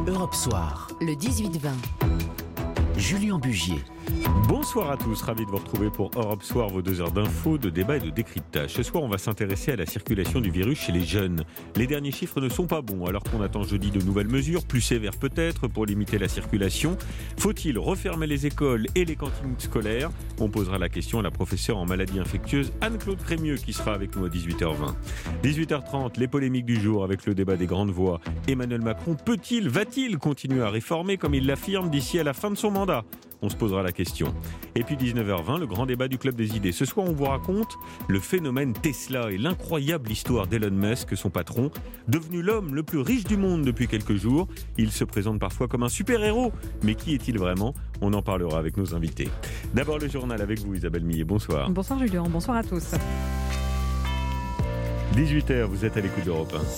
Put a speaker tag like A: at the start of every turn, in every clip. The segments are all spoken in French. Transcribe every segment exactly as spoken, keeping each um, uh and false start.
A: Europe Soir, le dix-huit vingt. Julien Bugier.
B: Bonsoir à tous, ravi de vous retrouver pour Europe Soir, vos deux heures d'infos, de débat et de décryptage. Ce soir, on va s'intéresser à la circulation du virus chez les jeunes. Les derniers chiffres ne sont pas bons, alors qu'on attend jeudi de nouvelles mesures, plus sévères peut-être, pour limiter la circulation. Faut-il refermer les écoles et les cantines scolaires ? On posera la question à la professeure en maladies infectieuses Anne-Claude Crémieux, qui sera avec nous à dix-huit heures vingt. dix-huit heures trente, les polémiques du jour avec le débat des grandes voix. Emmanuel Macron peut-il, va-t-il continuer à réformer comme il l'affirme d'ici à la fin de son mandat ? On se posera la question. Et puis dix-neuf heures vingt, le grand débat du Club des idées. Ce soir, on vous raconte le phénomène Tesla et l'incroyable histoire d'Elon Musk, son patron, devenu l'homme le plus riche du monde depuis quelques jours. Il se présente parfois comme un super-héros. Mais qui est-il vraiment ? On en parlera avec nos invités. D'abord le journal avec vous, Isabelle Millet. Bonsoir.
C: Bonsoir Julien, bonsoir à tous.
B: dix-huit heures, vous êtes à l'écoute d'Europe un.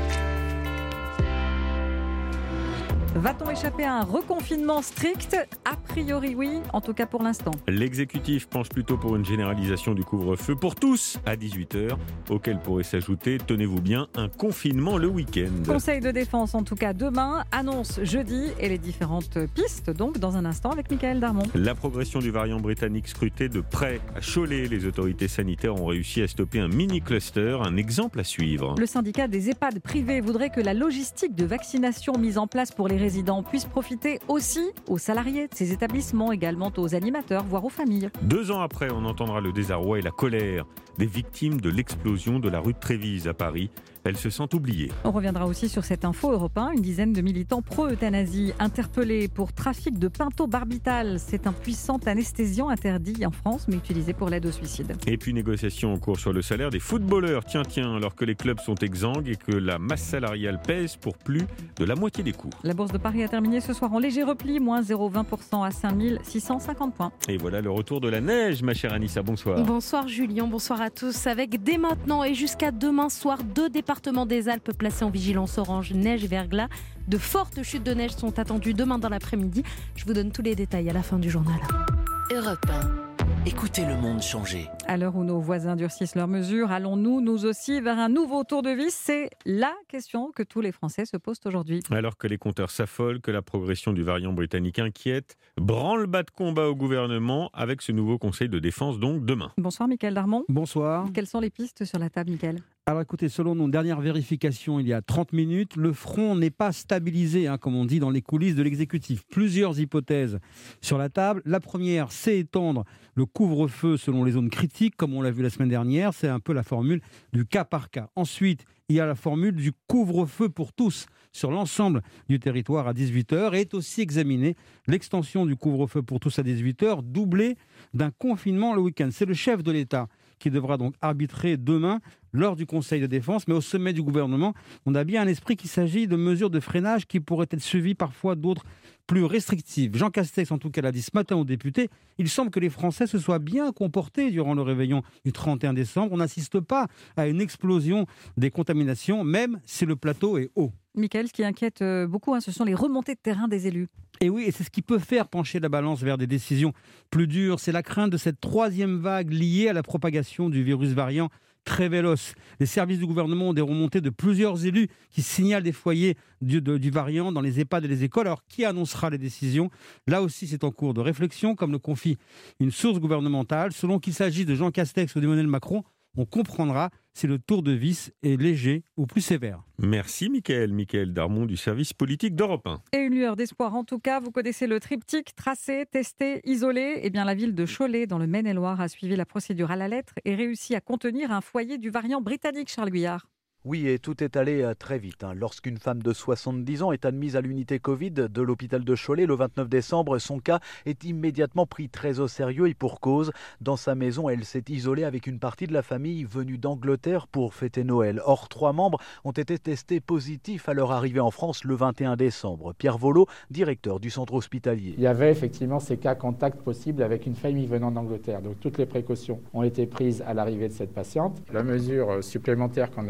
C: Va-t-on échapper à un reconfinement strict ? A priori oui, en tout cas pour l'instant.
B: L'exécutif penche plutôt pour une généralisation du couvre-feu pour tous à dix-huit heures, auquel pourrait s'ajouter, tenez-vous bien, un confinement le week-end.
C: Conseil de défense en tout cas demain, annonce jeudi et les différentes pistes donc dans un instant avec Michael Darmon.
B: La progression du variant britannique scrutée de près à Cholet. Les autorités sanitaires ont réussi à stopper un mini-cluster, un exemple à suivre.
C: Le syndicat des EHPAD privés voudrait que la logistique de vaccination mise en place pour les résidents puissent profiter aussi aux salariés de ces établissements, également aux animateurs, voire aux familles.
B: Deux ans après, on entendra le désarroi et la colère des victimes de l'explosion de la rue de Trévise à Paris. Elles se sentent oubliées.
C: On reviendra aussi sur cette info Europe un. Une dizaine de militants pro-euthanasie interpellés pour trafic de pentobarbital. C'est un puissant anesthésiant interdit en France, mais utilisé pour l'aide au suicide.
B: Et puis négociation en cours sur le salaire des footballeurs. Tiens, tiens, alors que les clubs sont exsangues et que la masse salariale pèse pour plus de la moitié des coûts.
C: La bourse de Paris a terminé ce soir en léger repli, moins zéro virgule vingt pour cent à cinq mille six cent cinquante points.
B: Et voilà le retour de la neige, ma chère Anissa. Bonsoir.
D: Bonsoir Julien, bonsoir à tous. Avec dès maintenant et jusqu'à demain soir, deux départements des Alpes placés en vigilance orange, neige et verglas. De fortes chutes de neige sont attendues demain dans l'après-midi. Je vous donne tous les détails à la fin du journal.
A: Europe un. Écoutez le monde changer.
C: À l'heure où nos voisins durcissent leurs mesures, allons-nous nous aussi vers un nouveau tour de vis ? C'est la question que tous les Français se posent aujourd'hui.
B: Alors que les compteurs s'affolent, que la progression du variant britannique inquiète, branle-bas de combat au gouvernement avec ce nouveau conseil de défense donc demain.
C: Bonsoir Michael Darmon.
E: Bonsoir.
C: Quelles sont les pistes sur la table, Michael ?
E: Alors écoutez, selon nos dernières vérifications il y a trente minutes, le front n'est pas stabilisé, hein, comme on dit dans les coulisses de l'exécutif. Plusieurs hypothèses sur la table. La première, c'est étendre le couvre-feu selon les zones critiques, comme on l'a vu la semaine dernière. C'est un peu la formule du cas par cas. Ensuite, il y a la formule du couvre-feu pour tous sur l'ensemble du territoire à dix-huit heures. Et est aussi examinée l'extension du couvre-feu pour tous à dix-huit heures, doublée d'un confinement le week-end. C'est le chef de l'État qui devra donc arbitrer demain lors du Conseil de défense, mais au sommet du gouvernement, on a bien un esprit qu'il s'agit de mesures de freinage qui pourraient être suivies parfois d'autres plus restrictives. Jean Castex, en tout cas, l'a dit ce matin aux députés, il semble que les Français se soient bien comportés durant le réveillon du trente et un décembre. On n'assiste pas à une explosion des contaminations, même si le plateau est haut.
C: Michael, ce qui inquiète beaucoup, hein, ce sont les remontées de terrain des élus.
E: Et oui, et c'est ce qui peut faire pencher la balance vers des décisions plus dures. C'est la crainte de cette troisième vague liée à la propagation du virus variant très véloce. Les services du gouvernement ont des remontées de plusieurs élus qui signalent des foyers du, de, du variant dans les EHPAD et les écoles. Alors, qui annoncera les décisions ? Là aussi, c'est en cours de réflexion, comme le confie une source gouvernementale. Selon qu'il s'agisse de Jean Castex ou d'Emmanuel Macron, on comprendra si le tour de vis est léger ou plus sévère.
B: Merci Mickaël, Mickaël Darmon du service politique d'Europe un.
C: Et une lueur d'espoir en tout cas, vous connaissez le triptyque, tracer, tester, isoler. Eh bien la ville de Cholet dans le Maine-et-Loire a suivi la procédure à la lettre et réussi à contenir un foyer du variant britannique, Charles Guyard.
F: Oui, et tout est allé très vite. Lorsqu'une femme de soixante-dix ans est admise à l'unité Covid de l'hôpital de Cholet le vingt-neuf décembre, son cas est immédiatement pris très au sérieux et pour cause. Dans sa maison, elle s'est isolée avec une partie de la famille venue d'Angleterre pour fêter Noël. Or, trois membres ont été testés positifs à leur arrivée en France le vingt et un décembre. Pierre Volo, directeur du centre hospitalier.
G: Il y avait effectivement ces cas contacts possibles avec une famille venant d'Angleterre. Donc toutes les précautions ont été prises à l'arrivée de cette patiente. La mesure supplémentaire qu'on a pu prendre,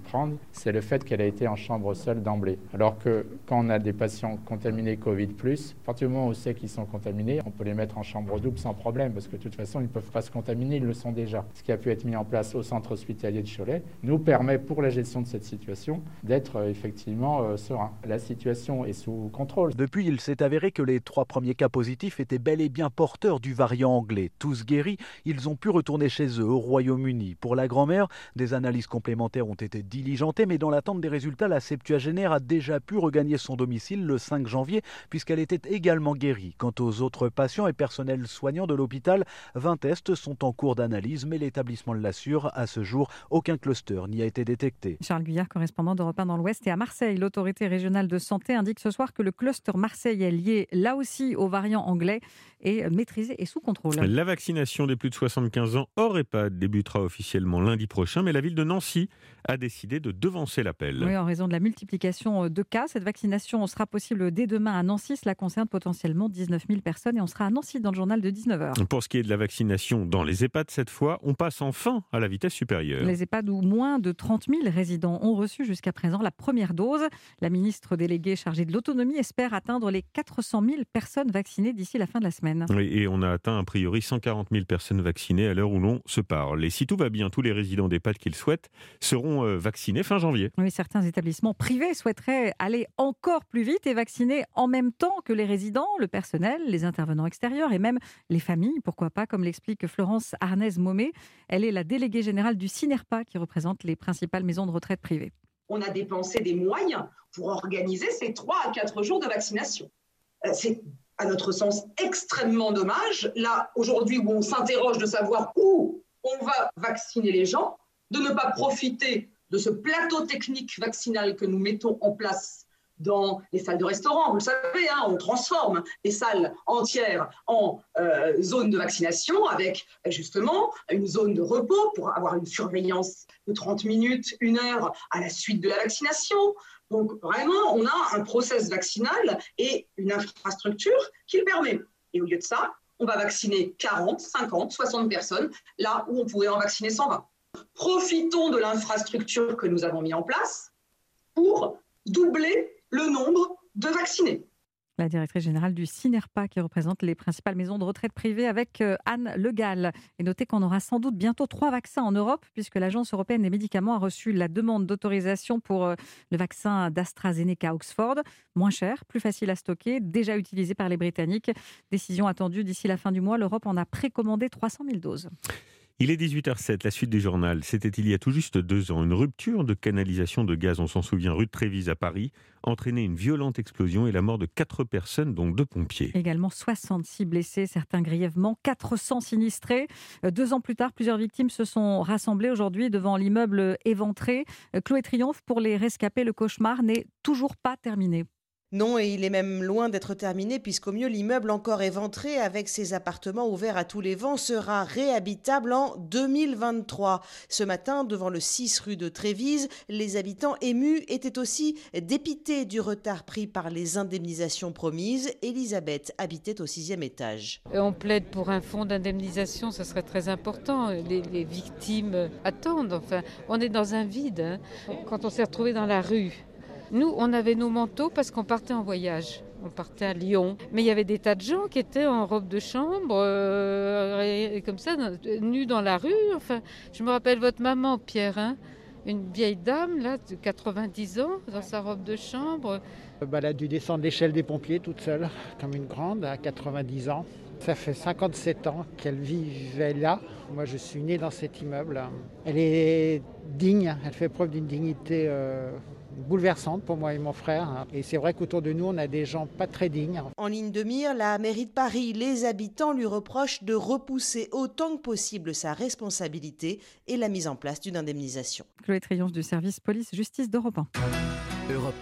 G: comprendre, c'est le fait qu'elle a été en chambre seule d'emblée. Alors que quand on a des patients contaminés Covid plus, à partir du moment où on sait qu'ils sont contaminés, on peut les mettre en chambre double sans problème, parce que de toute façon, ils ne peuvent pas se contaminer, ils le sont déjà. Ce qui a pu être mis en place au centre hospitalier de Cholet nous permet, pour la gestion de cette situation, d'être euh, effectivement euh, serein. La situation est sous contrôle.
F: Depuis, il s'est avéré que les trois premiers cas positifs étaient bel et bien porteurs du variant anglais. Tous guéris, ils ont pu retourner chez eux au Royaume-Uni. Pour la grand-mère, des analyses complémentaires ont été diligentées, mais dans l'attente des résultats, la septuagénaire a déjà pu regagner son domicile le cinq janvier, puisqu'elle était également guérie. Quant aux autres patients et personnels soignants de l'hôpital, vingt tests sont en cours d'analyse, mais l'établissement l'assure, à ce jour, aucun cluster n'y a été détecté.
C: Charles Guyard, correspondant d'Europe un dans l'Ouest, et à Marseille, l'autorité régionale de santé indique ce soir que le cluster marseillais lié là aussi au variant anglais est maîtrisé et sous contrôle.
B: La vaccination des plus de soixante-quinze ans hors EHPAD débutera officiellement lundi prochain, mais la ville de Nancy a décidé de devancer l'appel.
C: Oui, en raison de la multiplication de cas, cette vaccination sera possible dès demain à Nancy. Cela concerne potentiellement dix-neuf mille personnes et on sera à Nancy dans le journal de dix-neuf heures.
B: Pour ce qui est de la vaccination dans les EHPAD, cette fois, on passe enfin à la vitesse supérieure.
C: Les EHPAD où moins de trente mille résidents ont reçu jusqu'à présent la première dose. La ministre déléguée chargée de l'autonomie espère atteindre les quatre cent mille personnes vaccinées d'ici la fin de la semaine.
B: Oui, et on a atteint a priori cent quarante mille personnes vaccinées à l'heure où l'on se parle. Et si tout va bien, tous les résidents d'EHPAD qui le souhaitent seront euh, vaccinés fin janvier.
C: Oui, certains établissements privés souhaiteraient aller encore plus vite et vacciner en même temps que les résidents, le personnel, les intervenants extérieurs et même les familles. Pourquoi pas, comme l'explique Florence Arnaise-Momé. Elle est la déléguée générale du CINERPA qui représente les principales maisons de retraite privées.
H: On a dépensé des moyens pour organiser ces trois à quatre jours de vaccination. C'est, à notre sens, extrêmement dommage. Là, aujourd'hui, où on s'interroge de savoir où on va vacciner les gens, de ne pas profiter de ce plateau technique vaccinal que nous mettons en place dans les salles de restaurant. Vous le savez, hein, on transforme les salles entières en euh, zones de vaccination avec justement une zone de repos pour avoir une surveillance de trente minutes, une heure à la suite de la vaccination. Donc vraiment, on a un process vaccinal et une infrastructure qui le permet. Et au lieu de ça, on va vacciner quarante, cinquante, soixante personnes là où on pourrait en vacciner cent vingt. Profitons de l'infrastructure que nous avons mis en place pour doubler le nombre de vaccinés.
C: La directrice générale du CINERPA qui représente les principales maisons de retraite privées avec Anne Le Gall. Et notez qu'on aura sans doute bientôt trois vaccins en Europe puisque l'Agence européenne des médicaments a reçu la demande d'autorisation pour le vaccin d'AstraZeneca Oxford. Moins cher, plus facile à stocker, déjà utilisé par les Britanniques. Décision attendue d'ici la fin du mois. L'Europe en a précommandé trois cent mille doses.
B: Il est dix-huit heures zéro sept, la suite du journal. C'était il y a tout juste deux ans. Une rupture de canalisation de gaz, on s'en souvient, rue de Trévise à Paris, entraînait une violente explosion et la mort de quatre personnes, dont deux pompiers.
C: Également soixante-six blessés, certains grièvement, quatre cents sinistrés. Deux ans plus tard, plusieurs victimes se sont rassemblées aujourd'hui devant l'immeuble éventré. Clos et triomphe pour les rescapés, le cauchemar n'est toujours pas terminé.
I: Non, et il est même loin d'être terminé puisqu'au mieux l'immeuble encore éventré avec ses appartements ouverts à tous les vents sera réhabitable en deux mille vingt-trois. Ce matin, devant le six rue de Trévise, les habitants émus étaient aussi dépités du retard pris par les indemnisations promises. Elisabeth habitait au sixième étage.
J: On plaide pour un fonds d'indemnisation, ça serait très important. Les, les victimes attendent, enfin, on est dans un vide. Hein. Quand on s'est retrouvés dans la rue, nous, on avait nos manteaux parce qu'on partait en voyage. On partait à Lyon. Mais il y avait des tas de gens qui étaient en robe de chambre, euh, et, et comme ça, nus dans la rue. Enfin, je me rappelle votre maman, Pierre, hein, une vieille dame là, de quatre-vingt-dix ans, dans sa robe de chambre.
K: Elle a dû descendre l'échelle des pompiers toute seule, comme une grande, à quatre-vingt-dix ans. Ça fait cinquante-sept ans qu'elle vivait là. Moi, je suis né dans cet immeuble. Elle est digne, elle fait preuve d'une dignité euh, bouleversante pour moi et mon frère. Et c'est vrai qu'autour de nous, on a des gens pas très dignes.
I: En ligne de mire, la mairie de Paris, les habitants lui reprochent de repousser autant que possible sa responsabilité et la mise en place d'une indemnisation.
C: Chloé Triomphe du service police-justice d'Europe un.
A: Europe un.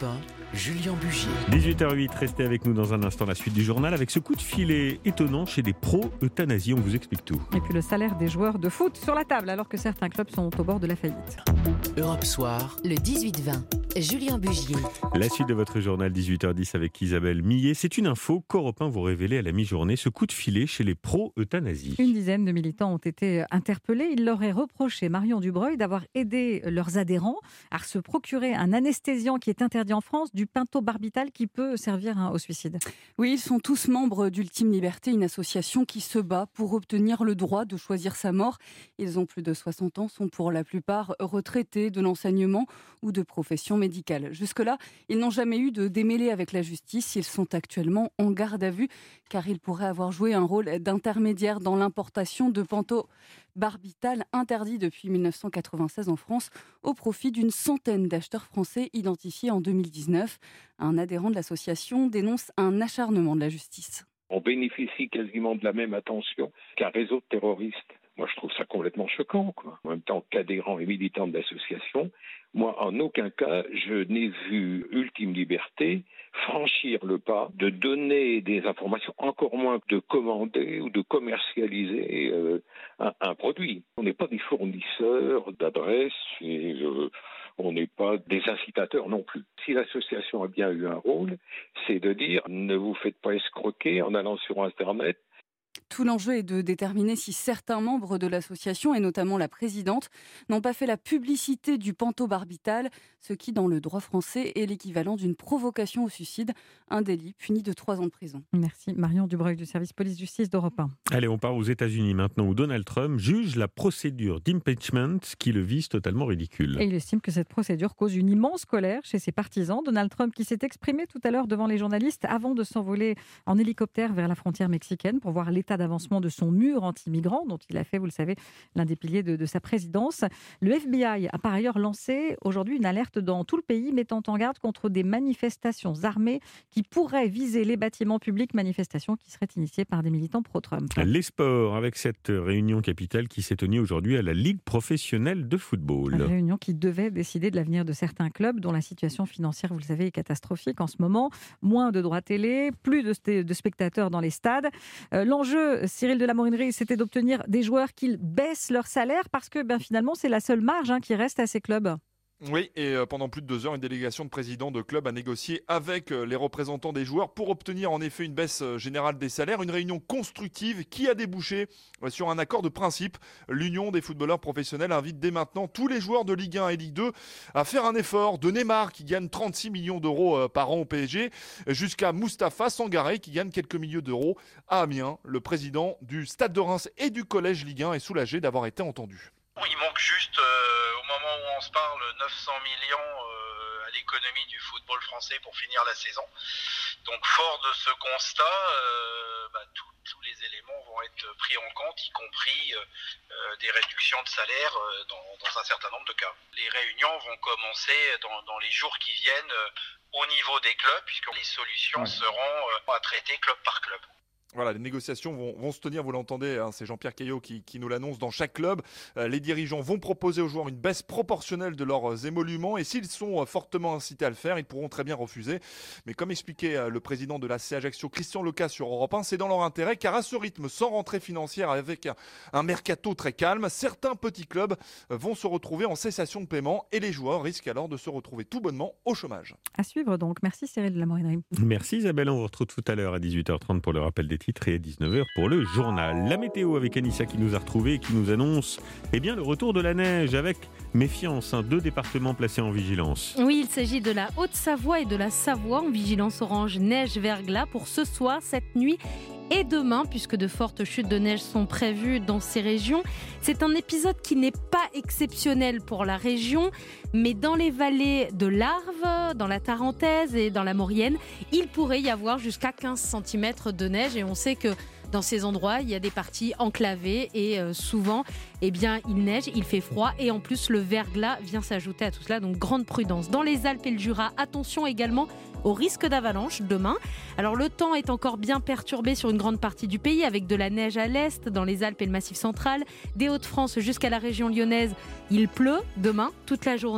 A: Julien Bugier.
B: dix-huit heures huit, restez avec nous dans un instant, la suite du journal avec ce coup de filet étonnant chez des pro-euthanasie. On vous explique tout.
C: Et puis le salaire des joueurs de foot sur la table alors que certains clubs sont au bord de la faillite.
A: Europe Soir, le dix-huit vingt. Julien Bugier.
B: La suite de votre journal, dix-huit heures dix avec Isabelle Millet. C'est une info qu'Europe un vous révélait à la mi-journée, ce coup de filet chez les pro-euthanasie.
C: Une dizaine de militants ont été interpellés. Ils leur aient reproché, Marion Dubreuil, d'avoir aidé leurs adhérents à se procurer un anesthésiant qui est interdit en France, du pentobarbital qui peut servir au suicide.
L: Oui, ils sont tous membres d'Ultime Liberté, une association qui se bat pour obtenir le droit de choisir sa mort. Ils ont plus de soixante ans, sont pour la plupart retraités de l'enseignement ou de professions médicales. Jusque-là, ils n'ont jamais eu de démêlés avec la justice. Ils sont actuellement en garde à vue car ils pourraient avoir joué un rôle d'intermédiaire dans l'importation de pentobarbital interdit depuis mille neuf cent quatre-vingt-seize en France au profit d'une centaine d'acheteurs français identifiés en deux mille dix-neuf. Un adhérent de l'association dénonce un acharnement de la justice.
M: On bénéficie quasiment de la même attention qu'un réseau de terroristes. Moi, je trouve ça complètement choquant, quoi. En même temps qu'adhérent et militant de l'association, moi, en aucun cas, je n'ai vu Ultime Liberté franchir le pas de donner des informations, encore moins de commander ou de commercialiser euh, un, un produit. On n'est pas des fournisseurs d'adresses et euh, on n'est pas des incitateurs non plus. Si l'association a bien eu un rôle, c'est de dire ne vous faites pas escroquer en allant sur Internet.
L: Tout l'enjeu est de déterminer si certains membres de l'association, et notamment la présidente, n'ont pas fait la publicité du pentobarbital, ce qui, dans le droit français, est l'équivalent d'une provocation au suicide, un délit puni de trois ans de prison.
C: Merci Marion Dubreuil du service police-justice d'Europe un.
B: Allez, on part aux États-Unis maintenant, où Donald Trump juge la procédure d'impeachment qui le vise totalement ridicule.
C: Et il estime que cette procédure cause une immense colère chez ses partisans. Donald Trump qui s'est exprimé tout à l'heure devant les journalistes avant de s'envoler en hélicoptère vers la frontière mexicaine pour voir l'état d'avancement de son mur anti-migrants, dont il a fait, vous le savez, l'un des piliers de, de sa présidence. Le F B I a par ailleurs lancé aujourd'hui une alerte dans tout le pays, mettant en garde contre des manifestations armées qui pourraient viser les bâtiments publics, manifestations qui seraient initiées par des militants pro-Trump.
B: Les sports, avec cette réunion capitale qui s'est tenue aujourd'hui à la Ligue professionnelle de football.
C: Une réunion qui devait décider de l'avenir de certains clubs dont la situation financière, vous le savez, est catastrophique en ce moment. Moins de droits télé, plus de, de spectateurs dans les stades. Euh, l'enjeu, Cyril de la Morinerie, c'était d'obtenir des joueurs qui baissent leur salaire parce que ben, finalement, c'est la seule marge hein, qui reste à ces clubs.
N: Oui, et pendant plus de deux heures, une délégation de présidents de clubs a négocié avec les représentants des joueurs pour obtenir en effet une baisse générale des salaires. Une réunion constructive qui a débouché sur un accord de principe. L'Union des footballeurs professionnels invite dès maintenant tous les joueurs de Ligue un et Ligue deux à faire un effort. De Neymar qui gagne trente-six millions d'euros par an au P S G jusqu'à Moustapha Sangaré qui gagne quelques milliers d'euros à Amiens. Le président du Stade de Reims et du Collège Ligue un est soulagé d'avoir été entendu.
O: Il manque juste, euh, au moment où on se parle, neuf cents millions euh, à l'économie du football français pour finir la saison. Donc fort de ce constat, euh, bah, tout, tous les éléments vont être pris en compte, y compris euh, des réductions de salaire euh, dans, dans un certain nombre de cas. Les réunions vont commencer dans, dans les jours qui viennent euh, au niveau des clubs, puisque les solutions ouais. seront euh, à traiter club par club.
N: Voilà, les négociations vont, vont se tenir, vous l'entendez, hein, c'est Jean-Pierre Caillot qui, qui nous l'annonce dans chaque club. Euh, les dirigeants vont proposer aux joueurs une baisse proportionnelle de leurs émoluments et s'ils sont euh, fortement incités à le faire, ils pourront très bien refuser. Mais comme expliquait euh, le président de l'A C Ajaccio, Christian Lecas sur Europe un, c'est dans leur intérêt car à ce rythme, sans rentrée financière avec un, un mercato très calme, certains petits clubs euh, vont se retrouver en cessation de paiement et les joueurs risquent alors de se retrouver tout bonnement au chômage.
C: À suivre donc. Merci Cyril de la Morinerie.
B: Merci Isabelle, on vous retrouve tout à l'heure à dix-huit heures trente pour le rappel des titres et à dix-neuf heures pour le journal. La météo avec Anissa qui nous a retrouvés et qui nous annonce eh bien, le retour de la neige avec méfiance. Hein, deux départements placés en vigilance.
D: Oui, il s'agit de la Haute-Savoie et de la Savoie en vigilance orange neige-verglas pour ce soir, cette nuit et demain, puisque de fortes chutes de neige sont prévues dans ces régions. C'est un épisode qui n'est pas exceptionnel pour la région, mais dans les vallées de l'Arve, dans la Tarentaise et dans la Maurienne, il pourrait y avoir jusqu'à quinze centimètres de neige et on sait que dans ces endroits, il y a des parties enclavées et euh, souvent, eh bien, il neige, il fait froid et en plus, le verglas vient s'ajouter à tout cela. Donc, grande prudence. Dans les Alpes et le Jura, attention également au risque d'avalanche demain. Alors, le temps est encore bien perturbé sur une grande partie du pays avec de la neige à l'est, dans les Alpes et le Massif central. Des Hauts-de-France jusqu'à la région lyonnaise, il pleut demain toute la journée.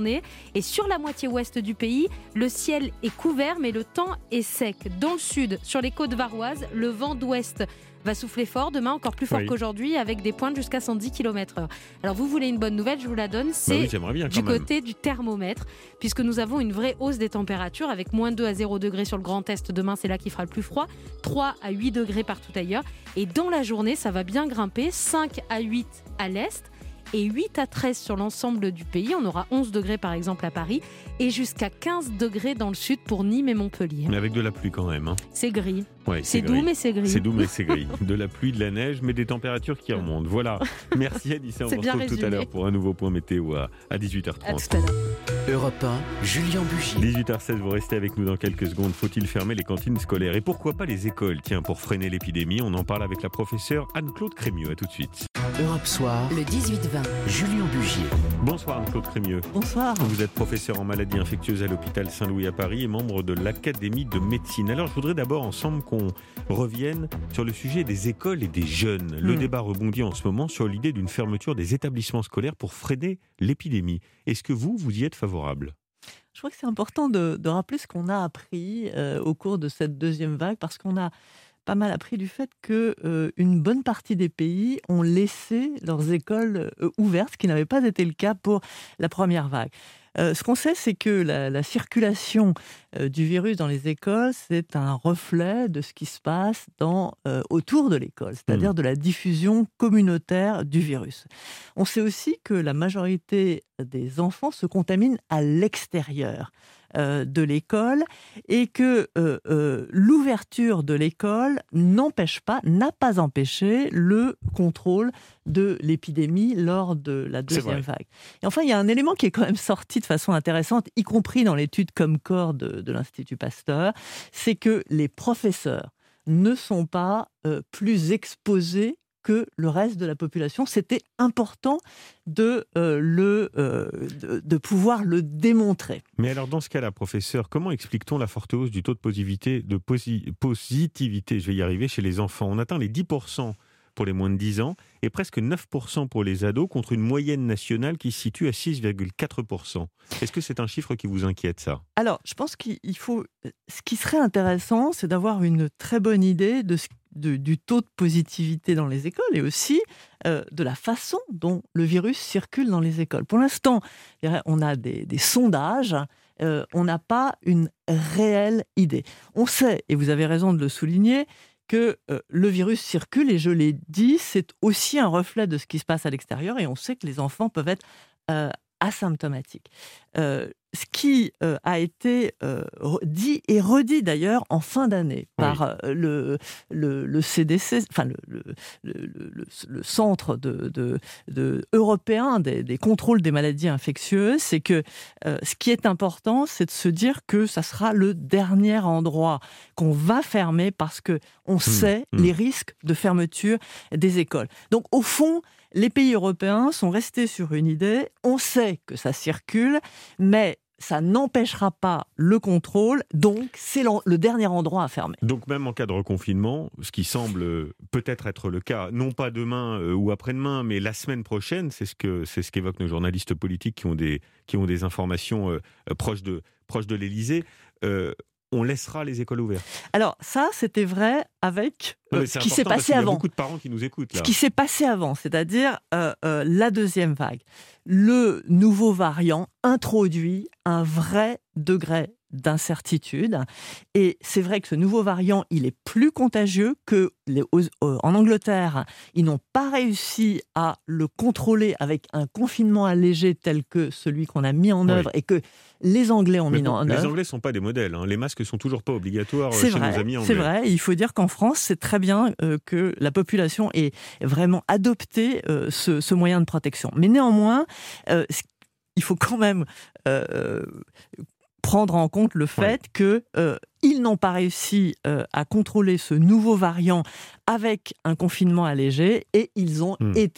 D: journée. Et sur la moitié ouest du pays, le ciel est couvert, mais le temps est sec. Dans le sud, sur les côtes varoises, le vent d'ouest va souffler fort, demain encore plus fort oui. qu'aujourd'hui, avec des pointes jusqu'à cent dix kilomètres heure. Alors vous voulez une bonne nouvelle, je vous la donne, c'est
B: bah oui, bien,
D: du
B: même.
D: côté du thermomètre, puisque nous avons une vraie hausse des températures, avec moins deux à zéro degrés sur le Grand Est, demain c'est là qu'il fera le plus froid, trois à huit degrés partout ailleurs, et dans la journée ça va bien grimper, cinq à huit à l'Est, et huit à treize sur l'ensemble du pays. On aura onze degrés par exemple à Paris et jusqu'à quinze degrés dans le sud pour Nîmes et Montpellier.
B: Mais avec de la pluie quand même. Hein.
D: C'est gris.
B: Ouais,
D: c'est, c'est doux mais c'est gris.
B: C'est doux mais c'est gris. De la pluie, de la neige, mais des températures qui remontent. Voilà. Merci Anissa. On se retrouve tout à l'heure pour un nouveau point météo à, à dix-huit heures trente.
D: À tout à l'heure.
A: Europe un, Julien Bugier.
B: dix-huit heures seize, vous restez avec nous dans quelques secondes. Faut-il fermer les cantines scolaires? Et pourquoi pas les écoles? Tiens, pour freiner l'épidémie, on en parle avec la professeure Anne-Claude Crémieux. À tout de suite.
A: Europe Soir, le dix-huit vingt, Julien Bugier.
B: Bonsoir Anne-Claude Crémieux.
P: Bonsoir.
B: Vous êtes professeur en maladies infectieuses à l'hôpital Saint-Louis à Paris et membre de l'Académie de médecine. Alors je voudrais d'abord ensemble qu'on revienne sur le sujet des écoles et des jeunes. Le mmh. débat rebondit en ce moment sur l'idée d'une fermeture des établissements scolaires pour freiner l'épidémie. Est-ce que vous, vous y êtes favorable?
P: Je crois que c'est important de, de rappeler ce qu'on a appris euh, au cours de cette deuxième vague, parce qu'on a pas mal appris du fait qu'une euh, bonne partie des pays ont laissé leurs écoles euh, ouvertes, ce qui n'avait pas été le cas pour la première vague. Euh, ce qu'on sait, c'est que la, la circulation euh, du virus dans les écoles, c'est un reflet de ce qui se passe dans, euh, autour de l'école, c'est-à-dire mmh. de la diffusion communautaire du virus. On sait aussi que la majorité des enfants se contaminent à l'extérieur euh, de l'école et que euh, euh, l'ouverture de l'école n'empêche pas, n'a pas empêché le contrôle de l'épidémie lors de la deuxième vague. Et enfin, il y a un élément qui est quand même sorti de façon intéressante, y compris dans l'étude Comcore de, de l'Institut Pasteur, c'est que les professeurs ne sont pas euh, plus exposés que le reste de la population. C'était important de, euh, le, euh, de, de pouvoir le démontrer.
B: Mais alors, dans ce cas-là, professeur, comment explique-t-on la forte hausse du taux de positivité, de posi- positivité, je vais y arriver, chez les enfants? On atteint les dix pour cent pour les moins de dix ans et presque neuf pour cent pour les ados, contre une moyenne nationale qui se situe à six virgule quatre pour cent. Est-ce que c'est un chiffre qui vous inquiète, ça?
P: Alors, je pense qu'il faut... Ce qui serait intéressant, c'est d'avoir une très bonne idée de ce De, du taux de positivité dans les écoles et aussi euh, de la façon dont le virus circule dans les écoles. Pour l'instant, on a des, des sondages, euh, on n'a pas une réelle idée. On sait, et vous avez raison de le souligner, que euh, le virus circule, et je l'ai dit, c'est aussi un reflet de ce qui se passe à l'extérieur, et on sait que les enfants peuvent être euh, asymptomatiques. Euh, ce qui euh, a été euh, dit et redit d'ailleurs en fin d'année par oui. euh, le, le, le C D C, enfin le, le, le, le, le centre de, de, de européen des, des contrôles des maladies infectieuses, c'est que euh, ce qui est important, c'est de se dire que ça sera le dernier endroit qu'on va fermer parce que on mmh, sait mmh. les risques de fermeture des écoles. Donc au fond, les pays européens sont restés sur une idée, on sait que ça circule, mais ça n'empêchera pas le contrôle, donc c'est le dernier endroit à fermer.
B: Donc même en cas de reconfinement, ce qui semble peut-être être le cas, non pas demain ou après-demain, mais la semaine prochaine, c'est ce que c'est ce qu'évoquent nos journalistes politiques qui ont des, qui ont des informations euh, proches de, proches de l'Élysée, euh, on laissera les écoles ouvertes.
P: Alors ça, c'était vrai avec euh, ce qui s'est passé avant. Il y a
B: beaucoup de parents qui nous écoutent là.
P: Ce qui s'est passé avant, c'est-à-dire euh, euh, la deuxième vague. Le nouveau variant introduit un vrai degré d'incertitude. Et c'est vrai que ce nouveau variant, il est plus contagieux que les, aux, euh, en Angleterre. Ils n'ont pas réussi à le contrôler avec un confinement allégé tel que celui qu'on a mis en œuvre oui. et que les Anglais ont
B: Mais
P: mis
B: bon,
P: en
B: les
P: œuvre.
B: Les Anglais ne sont pas des modèles. Hein. Les masques ne sont toujours pas obligatoires
P: c'est
B: chez
P: vrai,
B: nos amis anglais.
P: C'est vrai. Il faut dire qu'en France, c'est très bien euh, que la population ait vraiment adopté euh, ce, ce moyen de protection. Mais néanmoins, euh, il faut quand même euh, prendre en compte le fait ouais. qu'ils euh, n'ont pas réussi euh, à contrôler ce nouveau variant avec un confinement allégé et ils ont mmh, été... Mmh.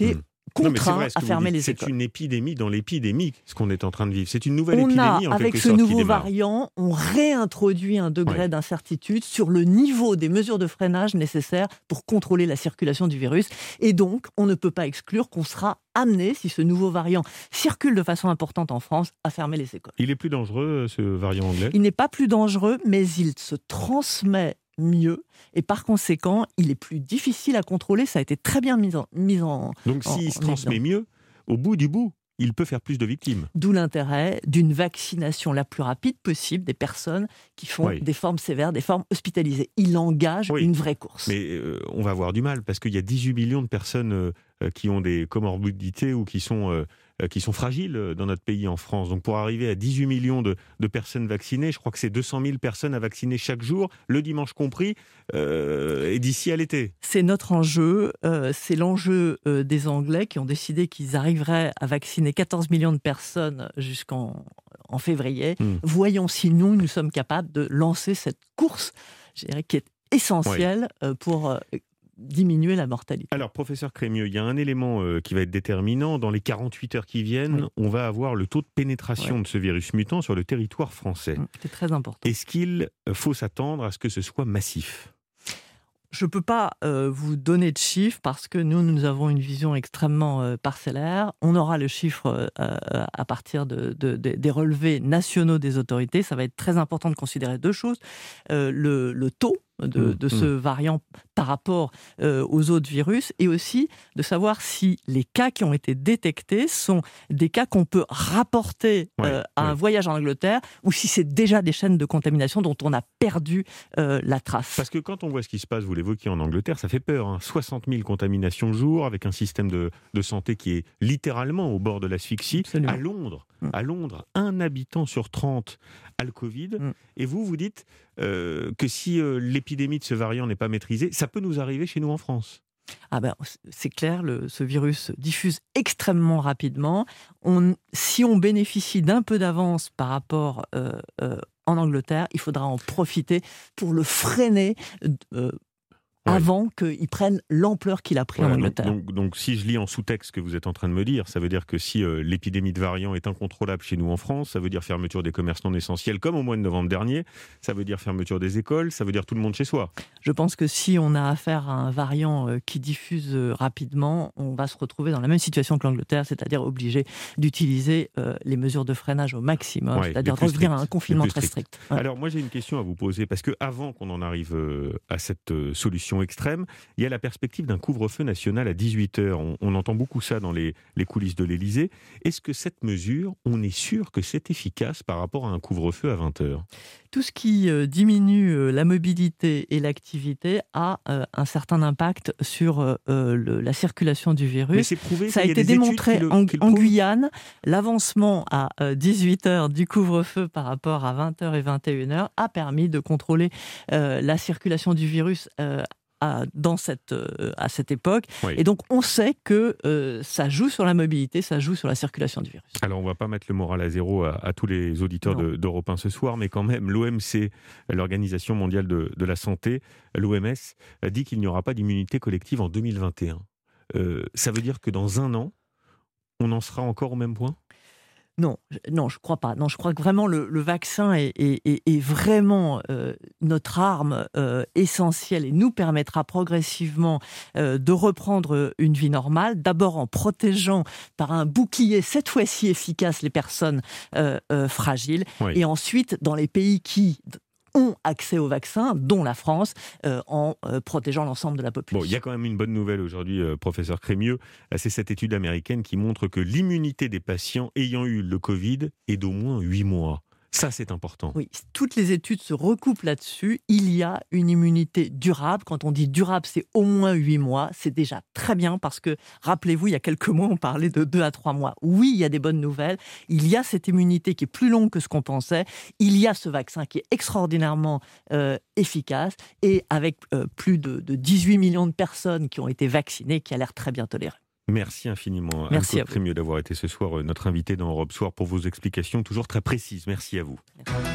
B: contraint
P: à fermer les
B: c'est
P: écoles.
B: C'est une épidémie dans l'épidémie, ce qu'on est en train de vivre. C'est une nouvelle
P: on
B: épidémie,
P: a,
B: en
P: avec
B: quelque
P: ce
B: sorte,
P: nouveau
B: qui démarre.
P: variant, on réintroduit un degré
B: Ouais.
P: d'incertitude sur le niveau des mesures de freinage nécessaires pour contrôler la circulation du virus. Et donc, on ne peut pas exclure qu'on sera amené, si ce nouveau variant circule de façon importante en France, à fermer les écoles.
B: Il est plus dangereux, ce variant anglais ?
P: Il n'est pas plus dangereux, mais il se transmet mieux et par conséquent, il est plus difficile à contrôler. Ça a été très bien mis en mis en
B: Donc,
P: en-
B: s'il se
P: en
B: transmet
P: évidence.
B: mieux, au bout du bout, il peut faire plus de victimes.
P: D'où l'intérêt d'une vaccination la plus rapide possible des personnes qui font
B: Oui.
P: des formes sévères, des formes hospitalisées. Il engage
B: Oui.
P: une vraie course.
B: Mais euh, on va avoir du mal, parce qu'il y a dix-huit millions de personnes euh, euh, qui ont des comorbidités ou qui sont, euh, euh, qui sont fragiles euh, dans notre pays, en France. Donc pour arriver à dix-huit millions de, de personnes vaccinées, je crois que c'est deux cent mille personnes à vacciner chaque jour, le dimanche compris, euh, et d'ici à l'été.
P: C'est notre enjeu, euh, c'est l'enjeu euh, des Anglais qui ont décidé qu'ils arriveraient à vacciner quatorze millions de personnes jusqu'en en février.
B: Hmm.
P: Voyons si nous, nous sommes capables de lancer cette course, je dirais, qui est essentielle euh, pour euh, diminuer la mortalité.
B: Alors, professeur Crémieux, il y a un élément euh, qui va être déterminant. Dans les quarante-huit heures qui viennent,
P: Oui.
B: on va avoir le taux de pénétration
P: Ouais.
B: de ce virus mutant sur le territoire français.
P: C'est très important.
B: Est-ce qu'il faut s'attendre à ce que ce soit massif ?
P: Je ne peux pas euh, vous donner de chiffres parce que nous, nous avons une vision extrêmement euh, parcellaire. On aura le chiffre euh, à partir de, de, de, des relevés nationaux des autorités. Ça va être très important de considérer deux choses. Euh, le, le taux de, de ce variant par rapport euh, aux autres virus et aussi de savoir si les cas qui ont été détectés sont des cas qu'on peut rapporter euh,
B: Ouais,
P: à
B: ouais.
P: un voyage en Angleterre ou si c'est déjà des chaînes de contamination dont on a perdu euh, la trace.
B: Parce que quand on voit ce qui se passe, vous l'évoquiez en Angleterre, ça fait peur. Hein. soixante mille contaminations jour, avec un système de, de santé qui est littéralement au bord de l'asphyxie.
P: Absolument.
B: À Londres,
P: Mm.
B: à Londres, un habitant sur trente a le Covid.
P: Mm.
B: Et vous, vous dites euh, que si euh, l'épidémie de ce variant n'est pas maîtrisée, ça peut nous arriver chez nous en France.
P: Ah ben, c'est clair, le, ce virus diffuse extrêmement rapidement. On, si on bénéficie d'un peu d'avance par rapport euh, euh, en Angleterre, il faudra en profiter pour le freiner euh,
B: Ouais.
P: avant qu'il prenne l'ampleur qu'il a pris
B: Voilà,
P: en
B: donc,
P: Angleterre.
B: donc, donc, si je lis en sous-texte ce que vous êtes en train de me dire, ça veut dire que si euh, l'épidémie de variant est incontrôlable chez nous en France, ça veut dire fermeture des commerces non essentiels, comme au mois de novembre dernier, ça veut dire fermeture des écoles, ça veut dire tout le monde chez soi.
P: Je pense que si on a affaire à un variant euh, qui diffuse euh, rapidement, on va se retrouver dans la même situation que l'Angleterre, c'est-à-dire obligé d'utiliser euh, les mesures de freinage au maximum,
B: Ouais,
P: c'est-à-dire
B: les plus
P: revenir à un
B: strictes,
P: confinement
B: les plus
P: très
B: strictes.
P: strict. Ouais.
B: Alors moi j'ai une question à vous poser, parce que avant qu'on en arrive euh, à cette euh, solution extrême, il y a la perspective d'un couvre-feu national à dix-huit heures. On, on entend beaucoup ça dans les, les coulisses de l'Élysée. Est-ce que cette mesure, on est sûr que c'est efficace par rapport à un couvre-feu à vingt heures ?
P: Tout ce qui euh, diminue euh, la mobilité et l'activité a euh, un certain impact sur euh, le, la circulation du virus.
B: Mais c'est prouvé,
P: ça a
B: il y a
P: été
B: des études
P: démontré
B: qui le-
P: en,
B: qui le
P: en
B: prouvent.
P: Guyane. L'avancement à euh, dix-huit heures du couvre-feu par rapport à vingt heures et vingt et une heures a permis de contrôler euh, la circulation du virus euh, à, dans cette, euh, à cette époque.
B: Oui.
P: Et donc, on sait que euh, ça joue sur la mobilité, ça joue sur la circulation du virus.
B: Alors, on ne va pas mettre le moral à zéro à, à tous les auditeurs
P: Non.
B: de- d'Europe un ce soir, mais quand même, l'O M C, l'Organisation mondiale de, de la santé, l'O M S, dit qu'il n'y aura pas d'immunité collective en deux mille vingt et un. Euh, ça veut dire que dans un an, on en sera encore au même point ?
P: Non, je- non, je crois pas. Non, je crois que vraiment le, le vaccin est, est- est- est vraiment euh, notre arme euh, essentielle et nous permettra progressivement euh, de reprendre une vie normale. D'abord en protégeant par un bouclier cette fois-ci efficace les personnes euh, euh, fragiles,
B: Oui.
P: et ensuite dans les pays qui ont accès au vaccin, dont la France, euh, en euh, protégeant l'ensemble de la population.
B: Bon, il y a quand même une bonne nouvelle aujourd'hui, euh, professeur Crémieux. Euh, C'est cette étude américaine qui montre que l'immunité des patients ayant eu le Covid est d'au moins huit mois. Ça, c'est important.
P: Oui, toutes les études se recoupent là-dessus. Il y a une immunité durable. Quand on dit durable, c'est au moins huit mois. C'est déjà très bien parce que, rappelez-vous, il y a quelques mois, on parlait de deux à trois mois. Oui, il y a des bonnes nouvelles. Il y a cette immunité qui est plus longue que ce qu'on pensait. Il y a ce vaccin qui est extraordinairement euh, efficace et avec euh, plus de, de dix-huit millions de personnes qui ont été vaccinées, qui a l'air très bien toléré.
B: Merci infiniment,
P: Merci
B: Anne-Claude
P: à vous.
B: Crémieux, d'avoir été ce soir euh, notre invité dans Europe Soir pour vos explications toujours très précises. Merci à vous.
P: Merci.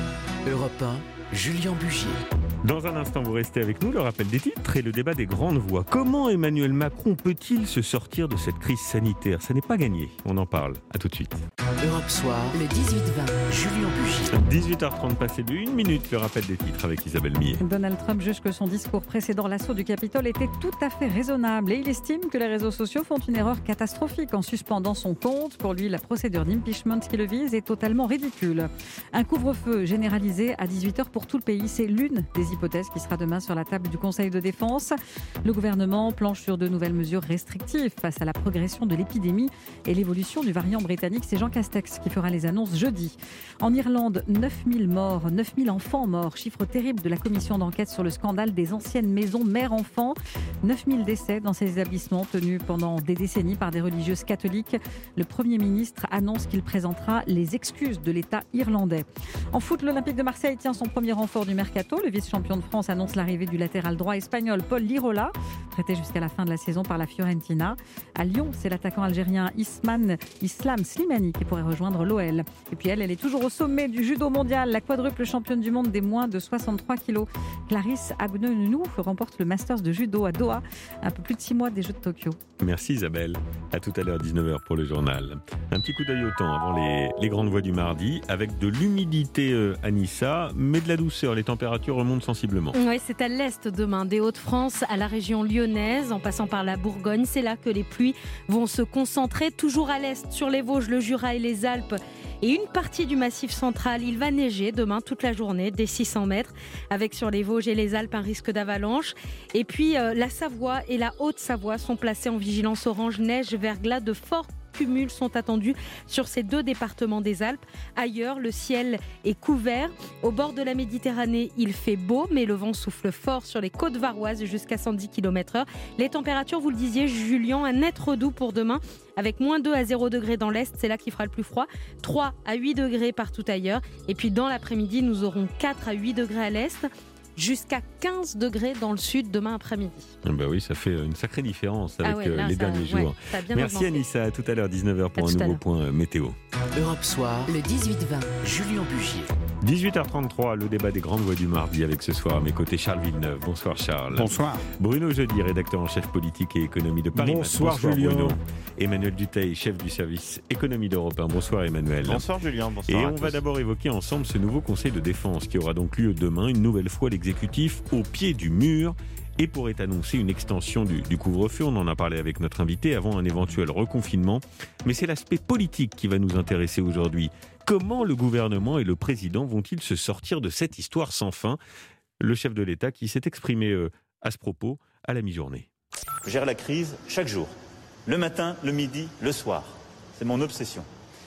A: Europe un, Julien Bugier.
B: Dans un instant, vous restez avec nous, le rappel des titres et le débat des grandes voix. Comment Emmanuel Macron peut-il se sortir de cette crise sanitaire ? Ça n'est pas gagné, on en parle. À tout de suite.
A: Europe Soir, le dix-huit vingt, Julien Bugier.
B: dix-huit heures trente passé de une minute, le rappel des titres avec Isabelle Millet.
C: Donald Trump juge que son discours précédant l'assaut du Capitole était tout à fait raisonnable et il estime que les réseaux sociaux font une erreur catastrophique en suspendant son compte. Pour lui, la procédure d'impeachment qui le vise est totalement ridicule. Un couvre-feu généralisé à dix-huit heures pour tout le pays, c'est l'une des hypothèse qui sera demain sur la table du Conseil de défense. Le gouvernement planche sur de nouvelles mesures restrictives face à la progression de l'épidémie et l'évolution du variant britannique. C'est Jean Castex qui fera les annonces jeudi. En Irlande, neuf mille morts, neuf mille enfants morts. Chiffre terrible de la commission d'enquête sur le scandale des anciennes maisons mère-enfant. neuf mille décès dans ces établissements tenus pendant des décennies par des religieuses catholiques. Le Premier ministre annonce qu'il présentera les excuses de l'État irlandais. En foot, l'Olympique de Marseille tient son premier renfort du mercato. Le vice-champion de France annonce l'arrivée du latéral droit espagnol Paul Lirola, prêté jusqu'à la fin de la saison par la Fiorentina. À Lyon, c'est l'attaquant algérien Isman Islam Slimani qui pourrait rejoindre l'O L. Et puis elle, elle est toujours au sommet du judo mondial. La quadruple championne du monde des moins de soixante-trois kilos, Clarisse Agnenou, remporte le Masters de judo à Doha, un peu plus de six mois des Jeux de Tokyo.
B: Merci Isabelle. À tout à l'heure, dix-neuf heures pour le journal. Un petit coup d'œil au temps avant les, les grandes voix du mardi, avec de l'humidité euh, à Nissa, mais de la douceur. Les températures remontent sensiblement.
D: Oui, c'est à l'est demain, des Hauts-de-France à la région lyonnaise, en passant par la Bourgogne. C'est là que les pluies vont se concentrer. Toujours à l'est, sur les Vosges, le Jura et les Alpes. Et une partie du Massif central, il va neiger demain toute la journée, des six cents mètres, avec sur les Vosges et les Alpes un risque d'avalanche. Et puis euh, la Savoie et la Haute-Savoie sont placées en vigilance orange, neige, verglas, de forts cumuls sont attendus sur ces deux départements des Alpes. Ailleurs, le ciel est couvert. Au bord de la Méditerranée, il fait beau, mais le vent souffle fort sur les côtes varoises jusqu'à cent dix kilomètres heure. Les températures, vous le disiez, Julien, un net redout pour demain, avec moins deux à zéro degrés dans l'Est, c'est là qu'il fera le plus froid, trois à huit degrés partout ailleurs. Et puis dans l'après-midi, nous aurons quatre à huit degrés à l'Est, jusqu'à quinze degrés dans le sud demain après-midi.
B: Ben oui, ça fait une sacrée différence avec
D: ah ouais, là,
B: les
D: ça,
B: derniers
D: ouais,
B: jours. Merci
D: augmenté.
B: Anissa, à tout à l'heure, dix-neuf heures pour
D: à
B: un nouveau
D: l'heure.
B: point météo.
A: Europe Soir, le dix-huit vingt, Julien Bugier.
B: dix-huit heures trente-trois, le débat des grandes voix du mardi avec ce soir à mes côtés Charles Villeneuve. Bonsoir Charles.
E: Bonsoir.
B: Bruno Jeudi, rédacteur en chef politique et économie de Paris.
E: Bonsoir,
B: Bonsoir
E: Julien.
B: Bruno. Emmanuel Dutheil, chef du service économie d'Europe un. Bonsoir Emmanuel.
Q: Bonsoir Julien, bonsoir.
B: Et
Q: à
B: on
Q: tous.
B: va d'abord évoquer ensemble ce nouveau conseil de défense qui aura donc lieu demain. Une nouvelle fois, l'exécutif au pied du mur et pourrait annoncer une extension du, du couvre-feu. On en a parlé avec notre invité avant un éventuel reconfinement. Mais c'est l'aspect politique qui va nous intéresser aujourd'hui. Comment le gouvernement et le président vont-ils se sortir de cette histoire sans fin ? Le chef de l'État qui s'est exprimé euh, à ce propos à la mi-journée.
Q: Je gère la crise chaque jour, le matin, le midi, le soir. C'est mon obsession.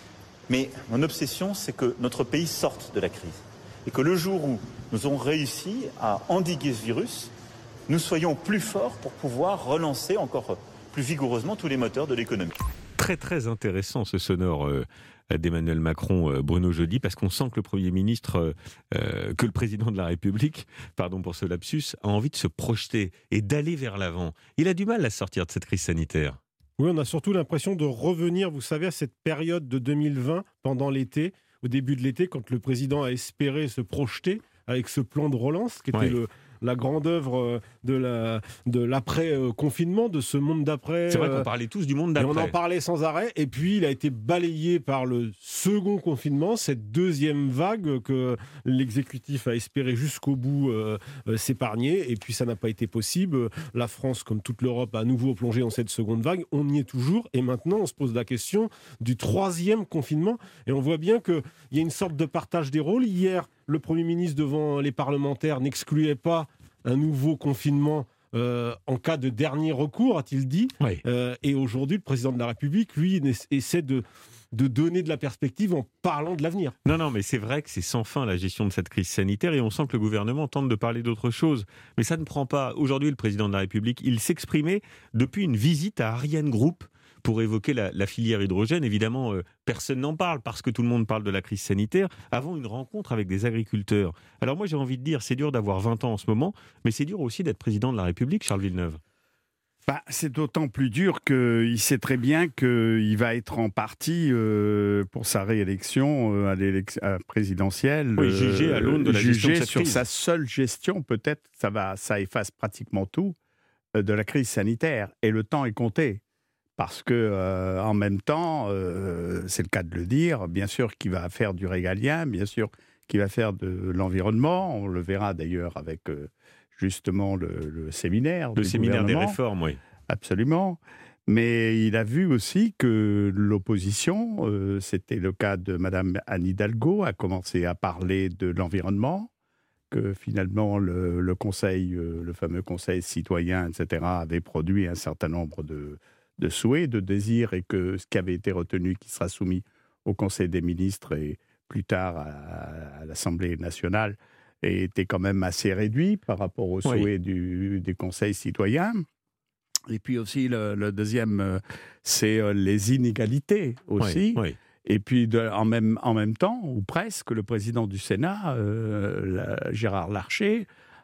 Q: Mais mon obsession, c'est que notre pays sorte de la crise. Et que le jour où nous aurons réussi à endiguer ce virus, nous soyons plus forts pour pouvoir relancer encore plus vigoureusement tous les moteurs de l'économie.
B: Très très intéressant ce sonore euh, d'Emmanuel Macron, euh, Bruno Jeudi, parce qu'on sent que le Premier ministre, euh, que le Président de la République, pardon pour ce lapsus, a envie de se projeter et d'aller vers l'avant. Il a du mal à sortir de cette crise sanitaire.
R: Oui, on a surtout l'impression de revenir, vous savez, à cette période de deux mille vingt, pendant l'été, au début de l'été, quand le président a espéré se projeter avec ce plan de relance, qui était
B: Oui.
R: le, la grande œuvre de, la, de l'après-confinement, de ce monde d'après.
B: C'est vrai
R: euh,
B: qu'on parlait tous du monde
R: Et on
B: d'après.
R: en parlait sans arrêt. Et puis, il a été balayé par le second confinement, cette deuxième vague que l'exécutif a espéré jusqu'au bout euh, euh, s'épargner. Et puis, ça n'a pas été possible. La France, comme toute l'Europe, a à nouveau plongé dans cette seconde vague. On y est toujours. Et maintenant, on se pose la question du troisième confinement. Et on voit bien qu'il y a une sorte de partage des rôles. Hier, le Premier ministre, devant les parlementaires, n'excluait pas un nouveau confinement euh, en cas de dernier recours, a-t-il dit.
B: Oui.
R: Euh, et aujourd'hui, le président de la République, lui, essaie de, de donner de la perspective en parlant de l'avenir.
B: Non, non, mais c'est vrai que c'est sans fin la gestion de cette crise sanitaire et on sent que le gouvernement tente de parler d'autre chose. Mais ça ne prend pas. Aujourd'hui, le président de la République, il s'exprimait depuis une visite à Ariane Group pour évoquer la, la filière hydrogène. Évidemment, euh, personne n'en parle parce que tout le monde parle de la crise sanitaire, avant une rencontre avec des agriculteurs. Alors moi, j'ai envie de dire, c'est dur d'avoir vingt ans en ce moment, mais c'est dur aussi d'être président de la République, Charles Villeneuve.
S: Bah, c'est d'autant plus dur qu'il sait très bien qu'il va être en partie euh, pour sa réélection euh, à l'élection présidentielle.
B: Oui, jugé à l'aune de la gestion de cette
S: sur
B: crise.
S: sa seule gestion, peut-être, ça, va, ça efface pratiquement tout euh, de la crise sanitaire. Et le temps est compté. Parce que euh, en même temps, euh, c'est le cas de le dire, bien sûr qu'il va faire du régalien, bien sûr qu'il va faire de l'environnement. On le verra d'ailleurs avec... Euh, justement le, le séminaire.
B: Le séminaire des
S: gouvernement.
B: réformes, oui.
S: Absolument. Mais il a vu aussi que l'opposition, euh, c'était le cas de Madame Anne Hidalgo, a commencé à parler de l'environnement, que finalement le, le conseil, euh, le fameux conseil citoyen, et cetera, avait produit un certain nombre de, de souhaits, de désirs, et que ce qui avait été retenu, qui sera soumis au Conseil des ministres et plus tard à, à l'Assemblée nationale, était quand même assez réduit par rapport aux souhaits oui. du, des conseils citoyens. Et puis aussi, le, le deuxième, c'est les inégalités aussi.
B: Oui, oui.
S: Et puis, de, en, même, en même temps, ou presque, le président du Sénat, euh, la, Gérard Larcher,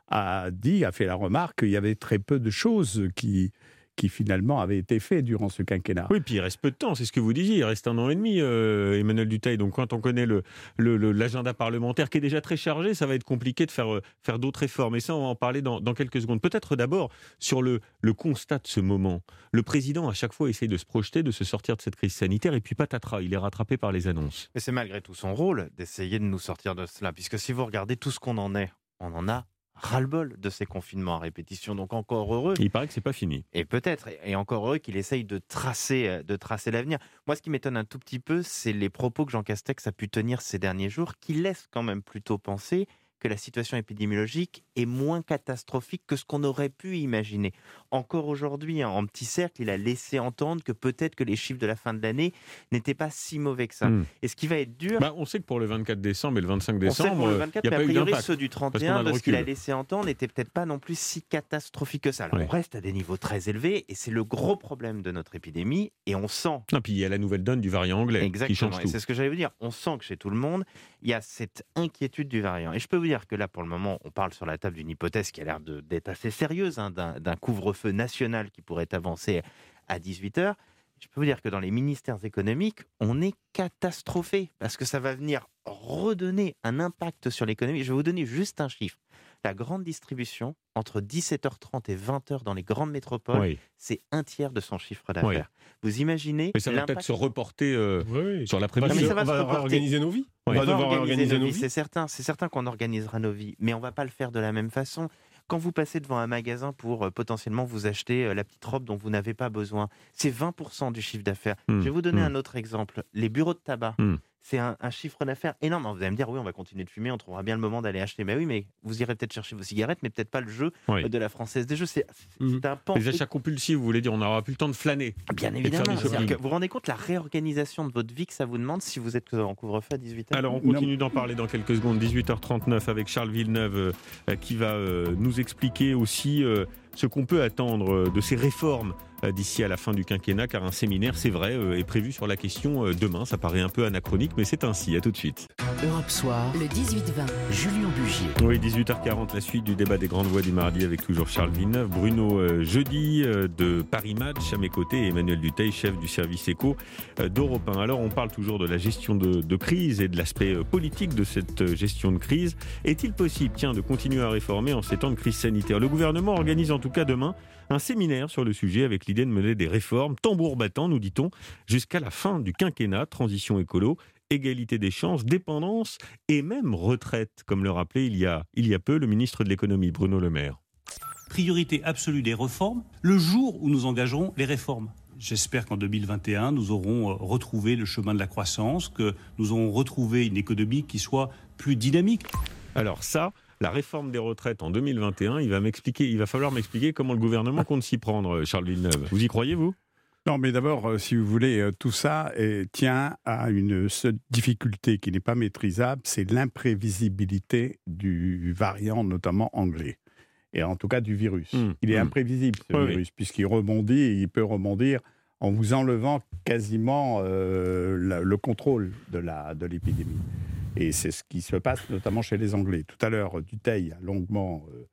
S: a dit, a fait la remarque qu'il y avait très peu de choses qui... qui finalement avait été fait durant ce quinquennat.
B: Oui, puis il reste peu de temps, c'est ce que vous disiez, il reste un an et demi, euh, Emmanuel Dutheil. Donc quand on connaît le, le, le, l'agenda parlementaire qui est déjà très chargé, ça va être compliqué de faire, faire d'autres réformes. Et ça, on va en parler dans, dans quelques secondes. Peut-être d'abord sur le, le constat de ce moment. Le président, à chaque fois, essaye de se projeter, de se sortir de cette crise sanitaire, et puis patatras, il est rattrapé par les annonces.
T: Mais c'est malgré tout son rôle d'essayer de nous sortir de cela, puisque si vous regardez tout ce qu'on en est, on en a ras-le-bol de ces confinements à répétition, donc encore heureux.
B: Il paraît que c'est pas fini.
T: Et peut-être, et encore heureux qu'il essaye de tracer, de tracer l'avenir. Moi, ce qui m'étonne un tout petit peu, c'est les propos que Jean Castex a pu tenir ces derniers jours, qui laissent quand même plutôt penser que la situation épidémiologique est moins catastrophique que ce qu'on aurait pu imaginer. Encore aujourd'hui, hein, en petit cercle, il a laissé entendre que peut-être que les chiffres de la fin de l'année n'étaient pas si mauvais que ça. Mmh. Et ce qui va être dur...
B: Bah, on sait que pour le vingt-quatre décembre et le vingt-cinq décembre,
T: on sait pour le vingt-quatre,
B: il n'y a
T: mais
B: pas
T: a priori,
B: eu d'impact,
T: ceux du trente et un, de ce qu'il a laissé entendre, n'étaient peut-être pas non plus si catastrophiques que ça. Alors, ouais. On reste à des niveaux très élevés, et c'est le gros problème de notre épidémie, et on sent...
B: Et puis il y a la nouvelle donne du variant anglais.
T: Exactement,
B: qui change tout.
T: Et c'est ce que j'allais vous dire. On sent que chez tout le monde, il y a cette inquiétude du variant. Et je peux vous dire que là, pour le moment, on parle sur la table d'une hypothèse qui a l'air de, d'être assez sérieuse, hein, d'un, d'un couvre-feu national qui pourrait avancer à dix-huit heures. Je peux vous dire que dans les ministères économiques, on est catastrophé parce que ça va venir redonner un impact sur l'économie. Je vais vous donner juste un chiffre. La grande distribution, entre dix-sept heures trente et vingt heures dans les grandes métropoles, oui. c'est un tiers de son chiffre d'affaires. Oui. Vous imaginez...
B: Mais ça va peut-être se reporter euh, oui. sur l'après-midi.
T: Mais ça va
R: on
T: se
R: va
T: reporter.
R: Organiser nos vies.
T: On,
R: on va,
T: va
R: devoir
T: organiser,
R: organiser
T: nos
R: vies,
T: vies, c'est certain. C'est certain qu'on organisera nos vies, mais on ne va pas le faire de la même façon. Quand vous passez devant un magasin pour euh, potentiellement vous acheter euh, la petite robe dont vous n'avez pas besoin, c'est vingt pour cent du chiffre d'affaires. Mmh. Je vais vous donner mmh. un autre exemple. Les bureaux de tabac, mmh. c'est un, un chiffre d'affaires énorme. Alors, vous allez me dire, oui, on va continuer de fumer, on trouvera bien le moment d'aller acheter. Mais oui, mais vous irez peut-être chercher vos cigarettes, mais peut-être pas le jeu oui. de la Française des Jeux. C'est, c'est, mmh. c'est un pan.
B: Les achats compulsifs, vous voulez dire, on n'aura plus le temps de flâner.
T: Bien évidemment. Que vous vous rendez compte la réorganisation de votre vie que ça vous demande si vous êtes en couvre-feu à dix-huit heures?
B: Alors, on continue non. d'en parler dans quelques secondes. dix-huit heures trente-neuf avec Charles Villeneuve euh, qui va euh, nous expliquer aussi Euh, ce qu'on peut attendre euh, de ces réformes euh, d'ici à la fin du quinquennat, car un séminaire, c'est vrai, euh, est prévu sur la question euh, demain. Ça paraît un peu anachronique, mais c'est ainsi. À tout de suite.
A: Europe Soir, le dix-huit vingt, Julien Bugier.
B: Oui, dix-huit heures quarante, la suite du débat des grandes voix du mardi avec toujours Charles Villeneuve, Bruno euh, Jeudi euh, de Paris Match à mes côtés et Emmanuel Dutheil, chef du service éco euh, d'Europe un. Alors, on parle toujours de la gestion de, de crise et de l'aspect euh, politique de cette euh, gestion de crise. Est-il possible, tiens, de continuer à réformer en ces temps de crise sanitaire? Le gouvernement organise en tout cas demain un séminaire sur le sujet avec l'idée de mener des réformes, tambour battant, nous dit-on, jusqu'à la fin du quinquennat, transition écolo, égalité des chances, dépendance et même retraite, comme le rappelait il y a, il y a peu le ministre de l'économie, Bruno Le Maire.
U: Priorité absolue des réformes, le jour où nous engagerons les réformes. J'espère qu'en deux mille vingt et un, nous aurons retrouvé le chemin de la croissance, que nous aurons retrouvé une économie qui soit plus dynamique.
B: Alors ça... La réforme des retraites en deux mille vingt et un, il va m'expliquer, il va falloir m'expliquer comment le gouvernement compte s'y prendre, Charles Villeneuve. Vous y croyez, vous ?
S: Non, mais d'abord, euh, si vous voulez, euh, tout ça euh, tient à une seule difficulté qui n'est pas maîtrisable, c'est l'imprévisibilité du variant, notamment anglais. Et en tout cas du virus. Mmh, il est mmh. imprévisible, ce oui, virus, oui. puisqu'il rebondit, et il peut rebondir en vous enlevant quasiment euh, la, le contrôle de, la, de l'épidémie. Et c'est ce qui se passe notamment chez les Anglais. Tout à l'heure, Dutheil a longuement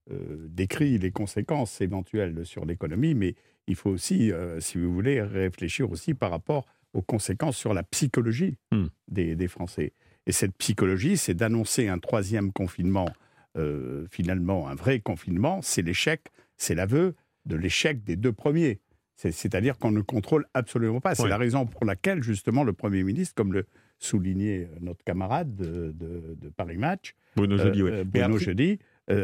S: euh, décrit les conséquences éventuelles sur l'économie, mais il faut aussi, euh, si vous voulez, réfléchir aussi par rapport aux conséquences sur la psychologie mmh. des, des Français. Et cette psychologie, c'est d'annoncer un troisième confinement, euh, finalement un vrai confinement, c'est l'échec, c'est l'aveu de l'échec des deux premiers. C'est, c'est-à-dire qu'on ne contrôle absolument pas. C'est ouais. la raison pour laquelle, justement, le Premier ministre, comme le soulignait notre camarade de, de, de Paris Match,
B: Bruno Jeudi,
S: euh,
B: ouais.
S: Bruno après... Jeudi,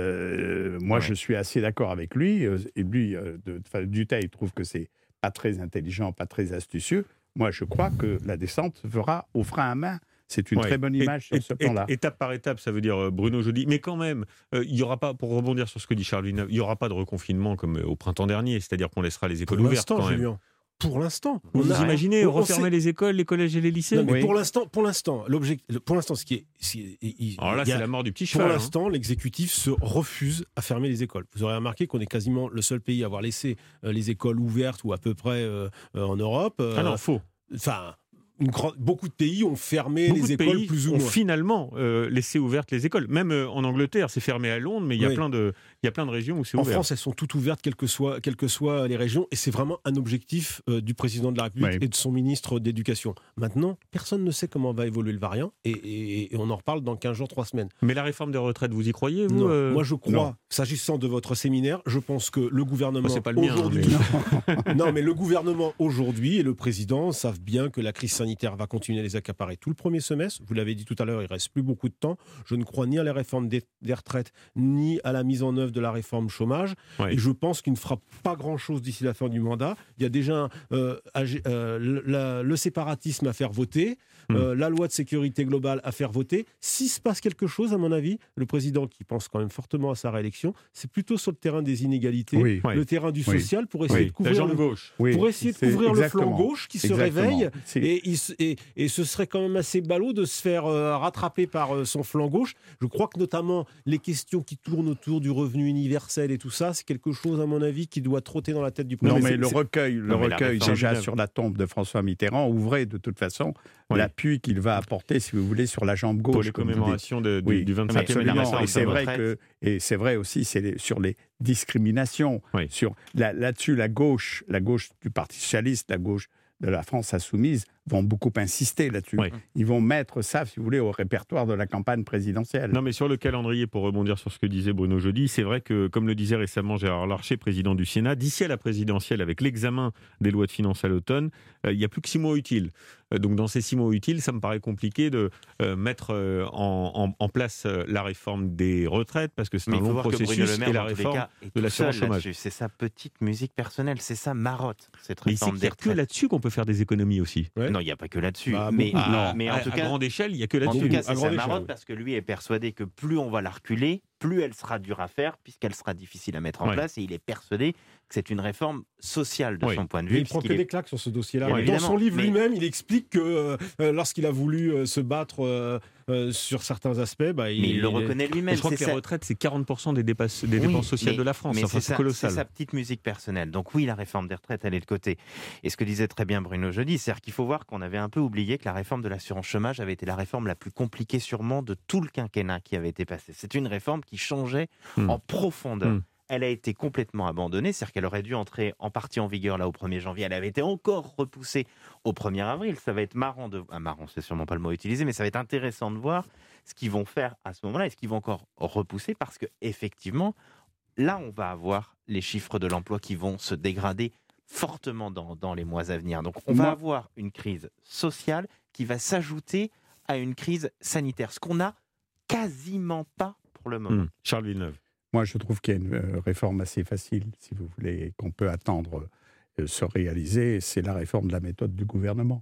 S: euh, moi ouais. je suis assez d'accord avec lui, euh, et lui, euh, de, de, Dutheil trouve que c'est pas très intelligent, pas très astucieux. Moi je crois que la descente fera au frein à main. C'est une ouais. très bonne image et, sur ce et, plan-là.
B: Étape par étape, ça veut dire Bruno Jeudi. Mais quand même, euh, il y aura pas, pour rebondir sur ce que dit Charles Villeneuve, il n'y aura pas de reconfinement comme au printemps dernier, c'est-à-dire qu'on laissera les écoles
R: pour
B: ouvertes quand même.
R: Julien. Pour l'instant.
B: Vous on imaginez on, on refermer sait... les écoles, les collèges et les lycées
R: non, mais oui. Pour l'instant, pour l'instant, l'objectif, pour l'instant, ce qui est, ce qui est il,
B: alors là, c'est
R: a,
B: la mort du petit cheval.
R: Pour l'instant, hein. l'exécutif se refuse à fermer les écoles. Vous aurez remarqué qu'on est quasiment le seul pays à avoir laissé euh, les écoles ouvertes ou à peu près euh, euh, en Europe. Euh,
B: ah non, faux.
R: Enfin. Une grande, beaucoup de pays ont fermé
B: beaucoup
R: les
B: de
R: écoles
B: pays
R: plus ou
B: ont
R: moins.
B: Finalement euh, laissé ouvertes les écoles. Même euh, en Angleterre, c'est fermé à Londres, mais il y a
R: oui.
B: plein de, il y a plein de régions où c'est
R: en
B: ouvert.
R: En France, elles sont toutes ouvertes, quelles que soient, quelles que soient les régions, et c'est vraiment un objectif euh, du président de la République oui. et de son ministre d'éducation. Maintenant, personne ne sait comment va évoluer le variant, et, et, et on en reparle dans quinze jours, trois semaines.
B: Mais la réforme des retraites, vous y croyez vous
R: non.
B: euh...
R: Moi, je crois, non. s'agissant de votre séminaire, je pense que le gouvernement
B: oh, c'est pas le mien,
R: aujourd'hui,
B: mais...
R: non, mais le gouvernement aujourd'hui et le président savent bien que la crise sanitaire va continuer à les accaparer tout le premier semestre. Vous l'avez dit tout à l'heure, il ne reste plus beaucoup de temps. Je ne crois ni à la réforme des, des retraites, ni à la mise en œuvre de la réforme chômage. Oui. Et je pense qu'il ne fera pas grand-chose d'ici la fin du mandat. Il y a déjà euh, euh, le, la, le séparatisme à faire voter, mmh. euh, la loi de sécurité globale à faire voter. S'il se passe quelque chose, à mon avis, le président qui pense quand même fortement à sa réélection, c'est plutôt sur le terrain des inégalités,
S: oui.
R: le oui. terrain du social, oui. pour essayer
B: oui.
R: de couvrir, le,
B: gauche.
R: Oui. Pour essayer de couvrir le flanc gauche qui
S: exactement.
R: se réveille.
S: Et,
R: et, et, et ce serait quand même assez ballot de se faire euh, rattraper par euh, son flanc gauche. Je crois que notamment les questions qui tournent autour du revenu universel et tout ça, c'est quelque chose, à mon avis, qui doit trotter dans la tête du président.
S: Non, mais, mais le recueil, le non, recueil déjà sur la tombe de François Mitterrand ouvrait de toute façon oui. l'appui qu'il va apporter, si vous voulez, sur la jambe gauche.
B: Pour les commémorations de, du,
S: oui,
B: du vingt-cinquième
S: anniversaire. Et c'est vrai que, et c'est vrai aussi, c'est les, sur les discriminations, oui. sur la, là-dessus, la gauche, la gauche du Parti socialiste, la gauche de la France insoumise vont beaucoup insister là-dessus. Oui. Ils vont mettre ça, si vous voulez, au répertoire de la campagne présidentielle.
B: Non, mais sur le calendrier, pour rebondir sur ce que disait Bruno Jeudi, c'est vrai que, comme le disait récemment Gérard Larcher, président du Sénat, d'ici à la présidentielle, avec l'examen des lois de finances à l'automne, euh, il n'y a plus que six mois utiles. Euh, donc, dans ces six mois utiles, ça me paraît compliqué de euh, mettre euh, en, en, en place euh, la réforme des retraites, parce que c'est
T: mais
B: un long processus,
T: Maire,
B: et la réforme cas, de l'assurance chômage.
T: C'est sa petite musique personnelle, c'est sa marotte, cette
B: mais
T: réforme
B: des retraites. Il n'y a que là-dessus qu'on peut faire des économies aussi.
T: Ouais. Non, il n'y a pas que là-dessus.
B: Bah,
T: mais,
B: ah,
T: non, mais en
B: à,
T: tout
B: à
T: cas,
B: grande échelle, il n'y a que là-dessus.
T: En tout cas, c'est sa marotte
B: oui.
T: parce que lui est persuadé que plus on va la reculer, plus elle sera dure à faire, puisqu'elle sera difficile à mettre en ouais. place, et il est persuadé que c'est une réforme sociale de oui. son point de vue.
R: Et il prend que est... des claques sur ce dossier-là.
T: Ouais,
R: Dans son livre
T: mais...
R: lui-même, il explique que euh, lorsqu'il a voulu euh, se battre euh, euh, sur certains aspects, bah, il,
T: mais il le reconnaît lui-même.
B: Je crois
T: c'est
B: que
T: ça...
B: les retraites, c'est quarante pour cent des, dépenses, des oui, dépenses sociales
T: mais,
B: de la France.
T: Mais
B: enfin,
T: c'est,
B: c'est colossal.
T: C'est sa petite musique personnelle. Donc oui, la réforme des retraites, elle est de côté. Et ce que disait très bien Bruno Jeudi, c'est qu'il faut voir qu'on avait un peu oublié que la réforme de l'assurance chômage avait été la réforme la plus compliquée sûrement de tout le quinquennat qui avait été passé. C'est une réforme qui changeait mmh. en profondeur. Mmh. Elle a été complètement abandonnée, c'est-à-dire qu'elle aurait dû entrer en partie en vigueur là au premier janvier. Elle avait été encore repoussée au premier avril. Ça va être marrant de... Ah, marrant, c'est sûrement pas le mot utilisé, mais ça va être intéressant de voir ce qu'ils vont faire à ce moment-là. Est-ce qu'ils vont encore repousser? Parce qu'effectivement, là, on va avoir les chiffres de l'emploi qui vont se dégrader fortement dans, dans les mois à venir. Donc, on va avoir une crise sociale qui va s'ajouter à une crise sanitaire, ce qu'on n'a quasiment pas pour le moment.
B: Mmh. Charles Villeneuve.
S: Moi, je trouve qu'il y a une euh, réforme assez facile, si vous voulez, qu'on peut attendre euh, se réaliser. C'est la réforme de la méthode du gouvernement.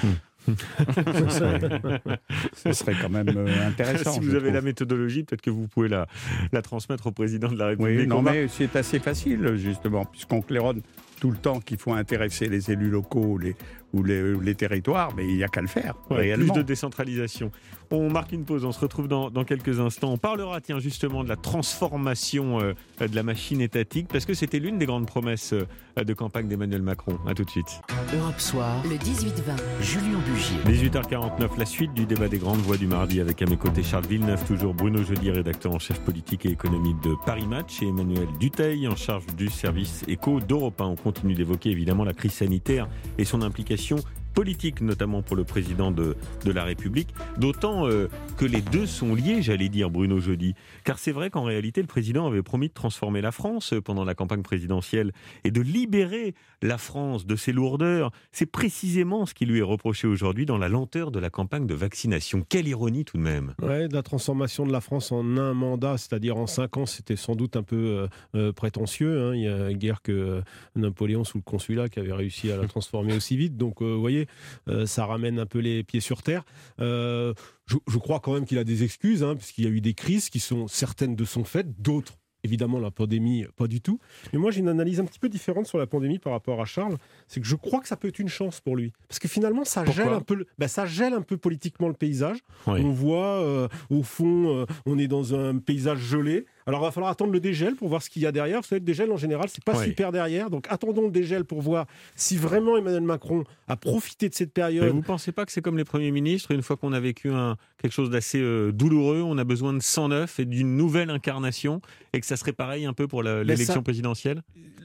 S: ce, serait, ce serait quand même euh, intéressant.
B: Si vous avez trouve. la méthodologie, peut-être que vous pouvez la, la transmettre au président de la République.
S: Oui, non, mais c'est assez facile, justement, puisqu'on claironne tout le temps qu'il faut intéresser les élus locaux les, ou les, les territoires, mais il n'y a qu'à le faire,
B: ouais,
S: réellement.
B: Plus de décentralisation. On marque une pause, on se retrouve dans, dans quelques instants. On parlera, tiens, justement de la transformation euh, de la machine étatique, parce que c'était l'une des grandes promesses euh, de campagne d'Emmanuel Macron. A tout de suite.
A: Europe Soir, le dix-huit vingt, Julien Bugier.
B: dix-huit heures quarante-neuf, la suite du débat des grandes voix du mardi avec à mes côtés Charles Villeneuve, toujours Bruno Jeudi, rédacteur en chef politique et économique de Paris Match, et Emmanuel Dutheil, en charge du service éco d'Europe un. On continue d'évoquer évidemment la crise sanitaire et son implication politique, notamment pour le président de, de la République, d'autant euh, que les deux sont liés, j'allais dire, Bruno Jeudi. Car c'est vrai qu'en réalité, le président avait promis de transformer la France pendant la campagne présidentielle et de libérer la France de ses lourdeurs. C'est précisément ce qui lui est reproché aujourd'hui dans la lenteur de la campagne de vaccination. Quelle ironie tout de même.
R: Ouais, de la transformation de la France en un mandat, c'est-à-dire en cinq ans, c'était sans doute un peu euh, euh, prétentieux. Hein. Il y a guère que euh, Napoléon sous le consulat qui avait réussi à la transformer aussi vite. Donc, euh, vous voyez, Euh, ça ramène un peu les pieds sur terre. Euh, je, je crois quand même qu'il a des excuses, hein, puisqu'il y a eu des crises qui sont certaines de son fait, d'autres, évidemment, la pandémie, pas du tout. Mais moi, j'ai une analyse un petit peu différente sur la pandémie par rapport à Charles. C'est que je crois que ça peut être une chance pour lui. Parce que finalement, ça, gèle un, peu, ben, ça gèle un peu politiquement le paysage. Oui. On voit, euh, au fond, euh, on est dans un paysage gelé. Alors, il va falloir attendre le dégel pour voir ce qu'il y a derrière. Vous savez, le dégel, en général, c'est pas oui. super derrière. Donc, attendons le dégel pour voir si vraiment Emmanuel Macron a profité de cette période.
B: Mais vous ne pensez pas que c'est comme les premiers ministres, une fois qu'on a vécu un, quelque chose d'assez euh, douloureux, on a besoin de sang neuf et d'une nouvelle incarnation, et que ça serait pareil un peu pour la, l'élection ça... présidentielle ?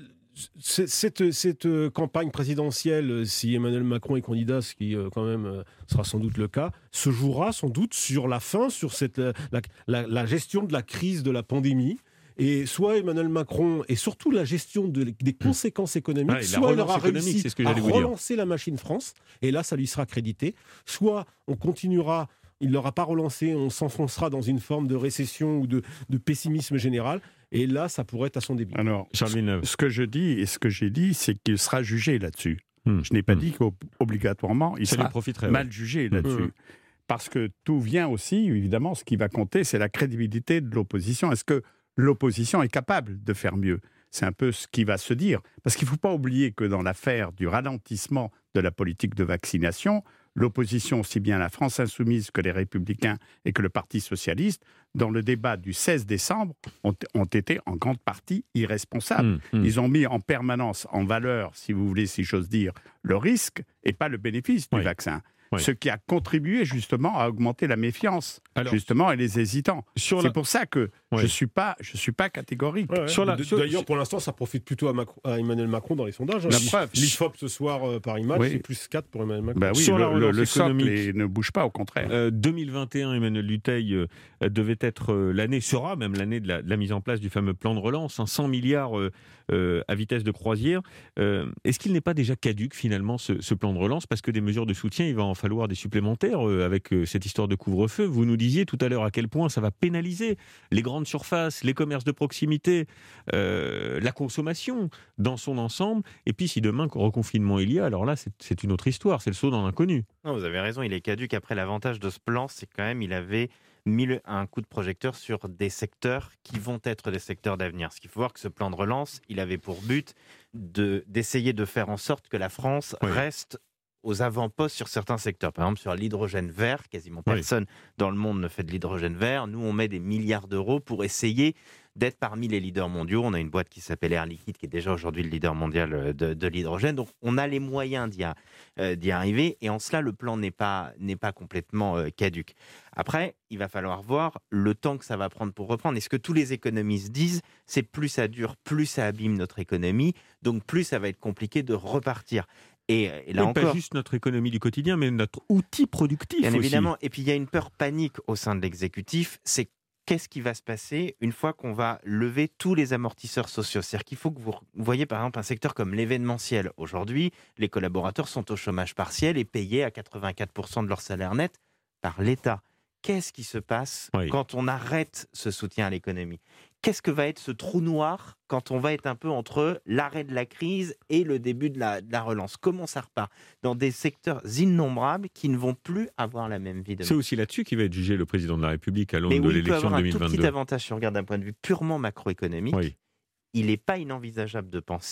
R: Cette, cette campagne présidentielle, si Emmanuel Macron est candidat, ce qui quand même sera sans doute le cas, se jouera sans doute sur la fin, sur cette, la, la, la gestion de la crise de la pandémie. Et soit Emmanuel Macron, et surtout la gestion de, des conséquences économiques, ouais, soit il aura réussi
B: ce que
R: à relancer la machine France, et là ça lui sera crédité, soit on continuera, il ne l'aura pas relancé, on s'enfoncera dans une forme de récession ou de, de pessimisme général. Et là, ça pourrait être à son début.
S: Alors, ce, ce que je dis et ce que j'ai dit, c'est qu'il sera jugé là-dessus. Mmh. Je n'ai pas mmh. dit qu'obligatoirement, il ça sera mal ouais. jugé là-dessus. Mmh. Parce que tout vient aussi, évidemment, ce qui va compter, c'est la crédibilité de l'opposition. Est-ce que l'opposition est capable de faire mieux ? C'est un peu ce qui va se dire. Parce qu'il ne faut pas oublier que dans l'affaire du ralentissement de la politique de vaccination, l'opposition, aussi bien la France Insoumise que les Républicains et que le Parti Socialiste, dans le débat du seize décembre, ont, ont été en grande partie irresponsables. Mmh, mmh. Ils ont mis en permanence en valeur, si vous voulez, si j'ose dire, le risque et pas le bénéfice du oui. vaccin. Oui. Ce qui a contribué justement à augmenter la méfiance, Alors, justement, et les hésitants. C'est la... pour ça que ouais. je ne suis pas, je suis pas catégorique.
R: Ouais, ouais. Sur la... D'ailleurs, sur... pour l'instant, ça profite plutôt à, Macron, à Emmanuel Macron dans les sondages. La preuve, l'I F O P ce soir, euh, Paris Match, oui. c'est plus quatre pour Emmanuel Macron.
S: Bah oui, sur le, la le, le socle ne bouge pas, au contraire.
B: Euh, deux mille vingt et un, Emmanuel Dutheil euh, devait être euh, l'année, sera même l'année de la, de la mise en place du fameux plan de relance, hein, cent milliards euh, euh, à vitesse de croisière. Euh, est-ce qu'il n'est pas déjà caduque, finalement, ce, ce plan de relance ? Parce que des mesures de soutien, il va en falloir des supplémentaires. Avec cette histoire de couvre-feu, vous nous disiez tout à l'heure à quel point ça va pénaliser les grandes surfaces, les commerces de proximité, euh, la consommation dans son ensemble. Et puis si demain reconfinement il y a, alors là c'est, c'est une autre histoire, c'est le saut dans l'inconnu.
T: Non, vous avez raison, il est caduque. Après, l'avantage de ce plan, c'est quand même il avait mis un coup de projecteur sur des secteurs qui vont être des secteurs d'avenir. Ce qu'il faut voir que ce plan de relance, il avait pour but de, d'essayer de faire en sorte que la France oui. reste aux avant-postes sur certains secteurs. Par exemple, sur l'hydrogène vert, quasiment personne oui. dans le monde ne fait de l'hydrogène vert. Nous, on met des milliards d'euros pour essayer d'être parmi les leaders mondiaux. On a une boîte qui s'appelle Air Liquide, qui est déjà aujourd'hui le leader mondial de, de l'hydrogène. Donc, on a les moyens d'y, a, euh, d'y arriver. Et en cela, le plan n'est pas, n'est pas complètement euh, caduque. Après, il va falloir voir le temps que ça va prendre pour reprendre. Et ce que tous les économistes disent, c'est plus ça dure, plus ça abîme notre économie. Donc, plus ça va être compliqué de repartir. Et, et là
B: et
T: encore,
B: pas juste notre économie du quotidien, mais notre outil productif
T: bien
B: aussi.
T: Évidemment. Et puis il y a une peur panique au sein de l'exécutif, c'est qu'est-ce qui va se passer une fois qu'on va lever tous les amortisseurs sociaux. C'est-à-dire qu'il faut que vous voyez par exemple un secteur comme l'événementiel. Aujourd'hui, les collaborateurs sont au chômage partiel et payés à quatre-vingt-quatre pour cent de leur salaire net par l'État. Qu'est-ce qui se passe oui. quand on arrête ce soutien à l'économie ? Qu'est-ce que va être ce trou noir quand on va être un peu entre l'arrêt de la crise et le début de la, de la relance ? Comment ça repart ? Dans des secteurs innombrables qui ne vont plus avoir la même vie demain.
B: C'est aussi là-dessus qu'il va être jugé le président de la République à l'aune de l'élection de deux mille vingt-deux.
T: Mais il peut avoir un tout petit avantage si on regarde d'un point de vue purement macroéconomique. Oui. Il n'est pas inenvisageable de penser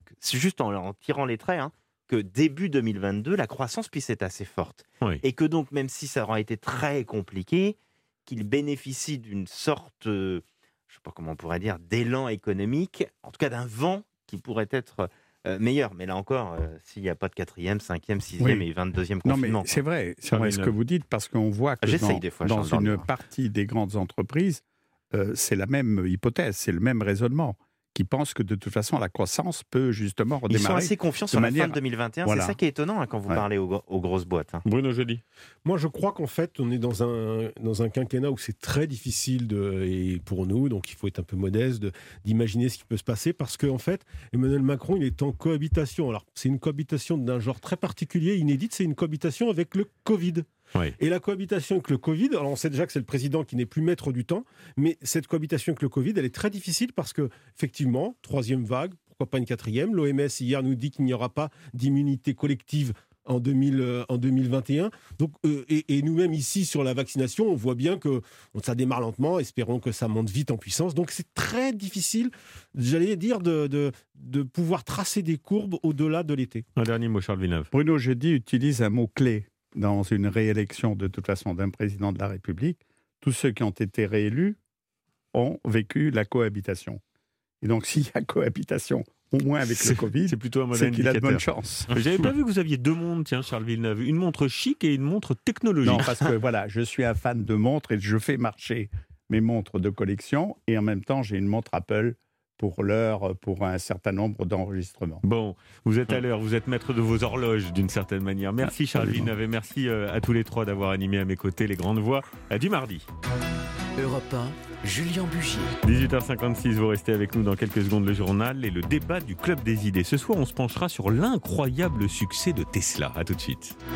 T: c'est juste en, en tirant les traits, hein, que début deux mille vingt-deux, la croissance puisse être assez forte.
B: Oui.
T: Et que donc, même si ça aura été très compliqué, qu'il bénéficie d'une sorte, euh, je ne sais pas comment on pourrait dire, d'élan économique, en tout cas d'un vent qui pourrait être euh, meilleur. Mais là encore, euh, s'il n'y a pas de quatrième, cinquième, sixième
S: Oui.
T: et vingt-deuxième
S: Non,
T: confinement.
S: mais c'est vrai, c'est vrai ce que vous dites, parce qu'on voit que
T: J'essaye
S: dans,
T: des fois,
S: dans
T: Charles
S: une
T: Dorneau.
S: partie des grandes entreprises, euh, c'est la même hypothèse, c'est le même raisonnement, qui pense que de toute façon, la croissance peut justement redémarrer.
T: Ils sont assez confiants
S: de
T: sur
S: manière...
T: la fin de deux mille vingt et un.
S: Voilà.
T: C'est ça qui est étonnant hein, quand vous
S: Ouais.
T: parlez aux, aux grosses boîtes. Hein.
B: Bruno Jeudi.
R: Moi, je crois qu'en fait, on est dans un, dans un quinquennat où c'est très difficile, de, et pour nous, donc il faut être un peu modeste, de, d'imaginer ce qui peut se passer, parce qu'en fait, Emmanuel Macron, il est en cohabitation. Alors, c'est une cohabitation d'un genre très particulier, inédite, c'est une cohabitation avec le Covid.
B: Oui.
R: Et la cohabitation avec le Covid, alors on sait déjà que c'est le président qui n'est plus maître du temps, mais cette cohabitation avec le Covid, elle est très difficile parce que, effectivement, troisième vague, pourquoi pas une quatrième. L'O M S hier nous dit qu'il n'y aura pas d'immunité collective en, deux mille, euh, en deux mille vingt et un. Donc, euh, et, et nous-mêmes ici sur la vaccination, on voit bien que ça démarre lentement, espérons que ça monte vite en puissance. Donc c'est très difficile, j'allais dire, de, de, de pouvoir tracer des courbes au-delà de l'été.
B: Un dernier mot, Charles Villeneuve.
S: Bruno Jeudi utilise un mot-clé dans une réélection de toute façon d'un président de la République. Tous ceux qui ont été réélus ont vécu la cohabitation. Et donc s'il y a cohabitation, au moins avec le Covid,
B: c'est plutôt un
S: c'est
B: modèle
S: qu'il a de
B: indicateur.
S: bonnes chances.
B: J'avais pas vu que vous aviez deux montres, tiens, Charles Villeneuve. Une montre chic et une montre technologique.
S: Non, parce que voilà, je suis un fan de montres et je fais marcher mes montres de collection et en même temps, j'ai une montre Apple pour l'heure, pour un certain nombre d'enregistrements.
B: Bon, vous êtes à l'heure, vous êtes maître de vos horloges d'une certaine manière. Merci Charles
S: Absolument.
B: Villeneuve et merci euh, à tous les trois d'avoir animé à mes côtés les grandes voix euh, du mardi.
A: Europe un, Julien Bugier.
B: dix-huit heures cinquante-six, vous restez avec nous dans quelques secondes le journal et le débat du Club des idées. Ce soir, on se penchera sur l'incroyable succès de Tesla. À tout de suite.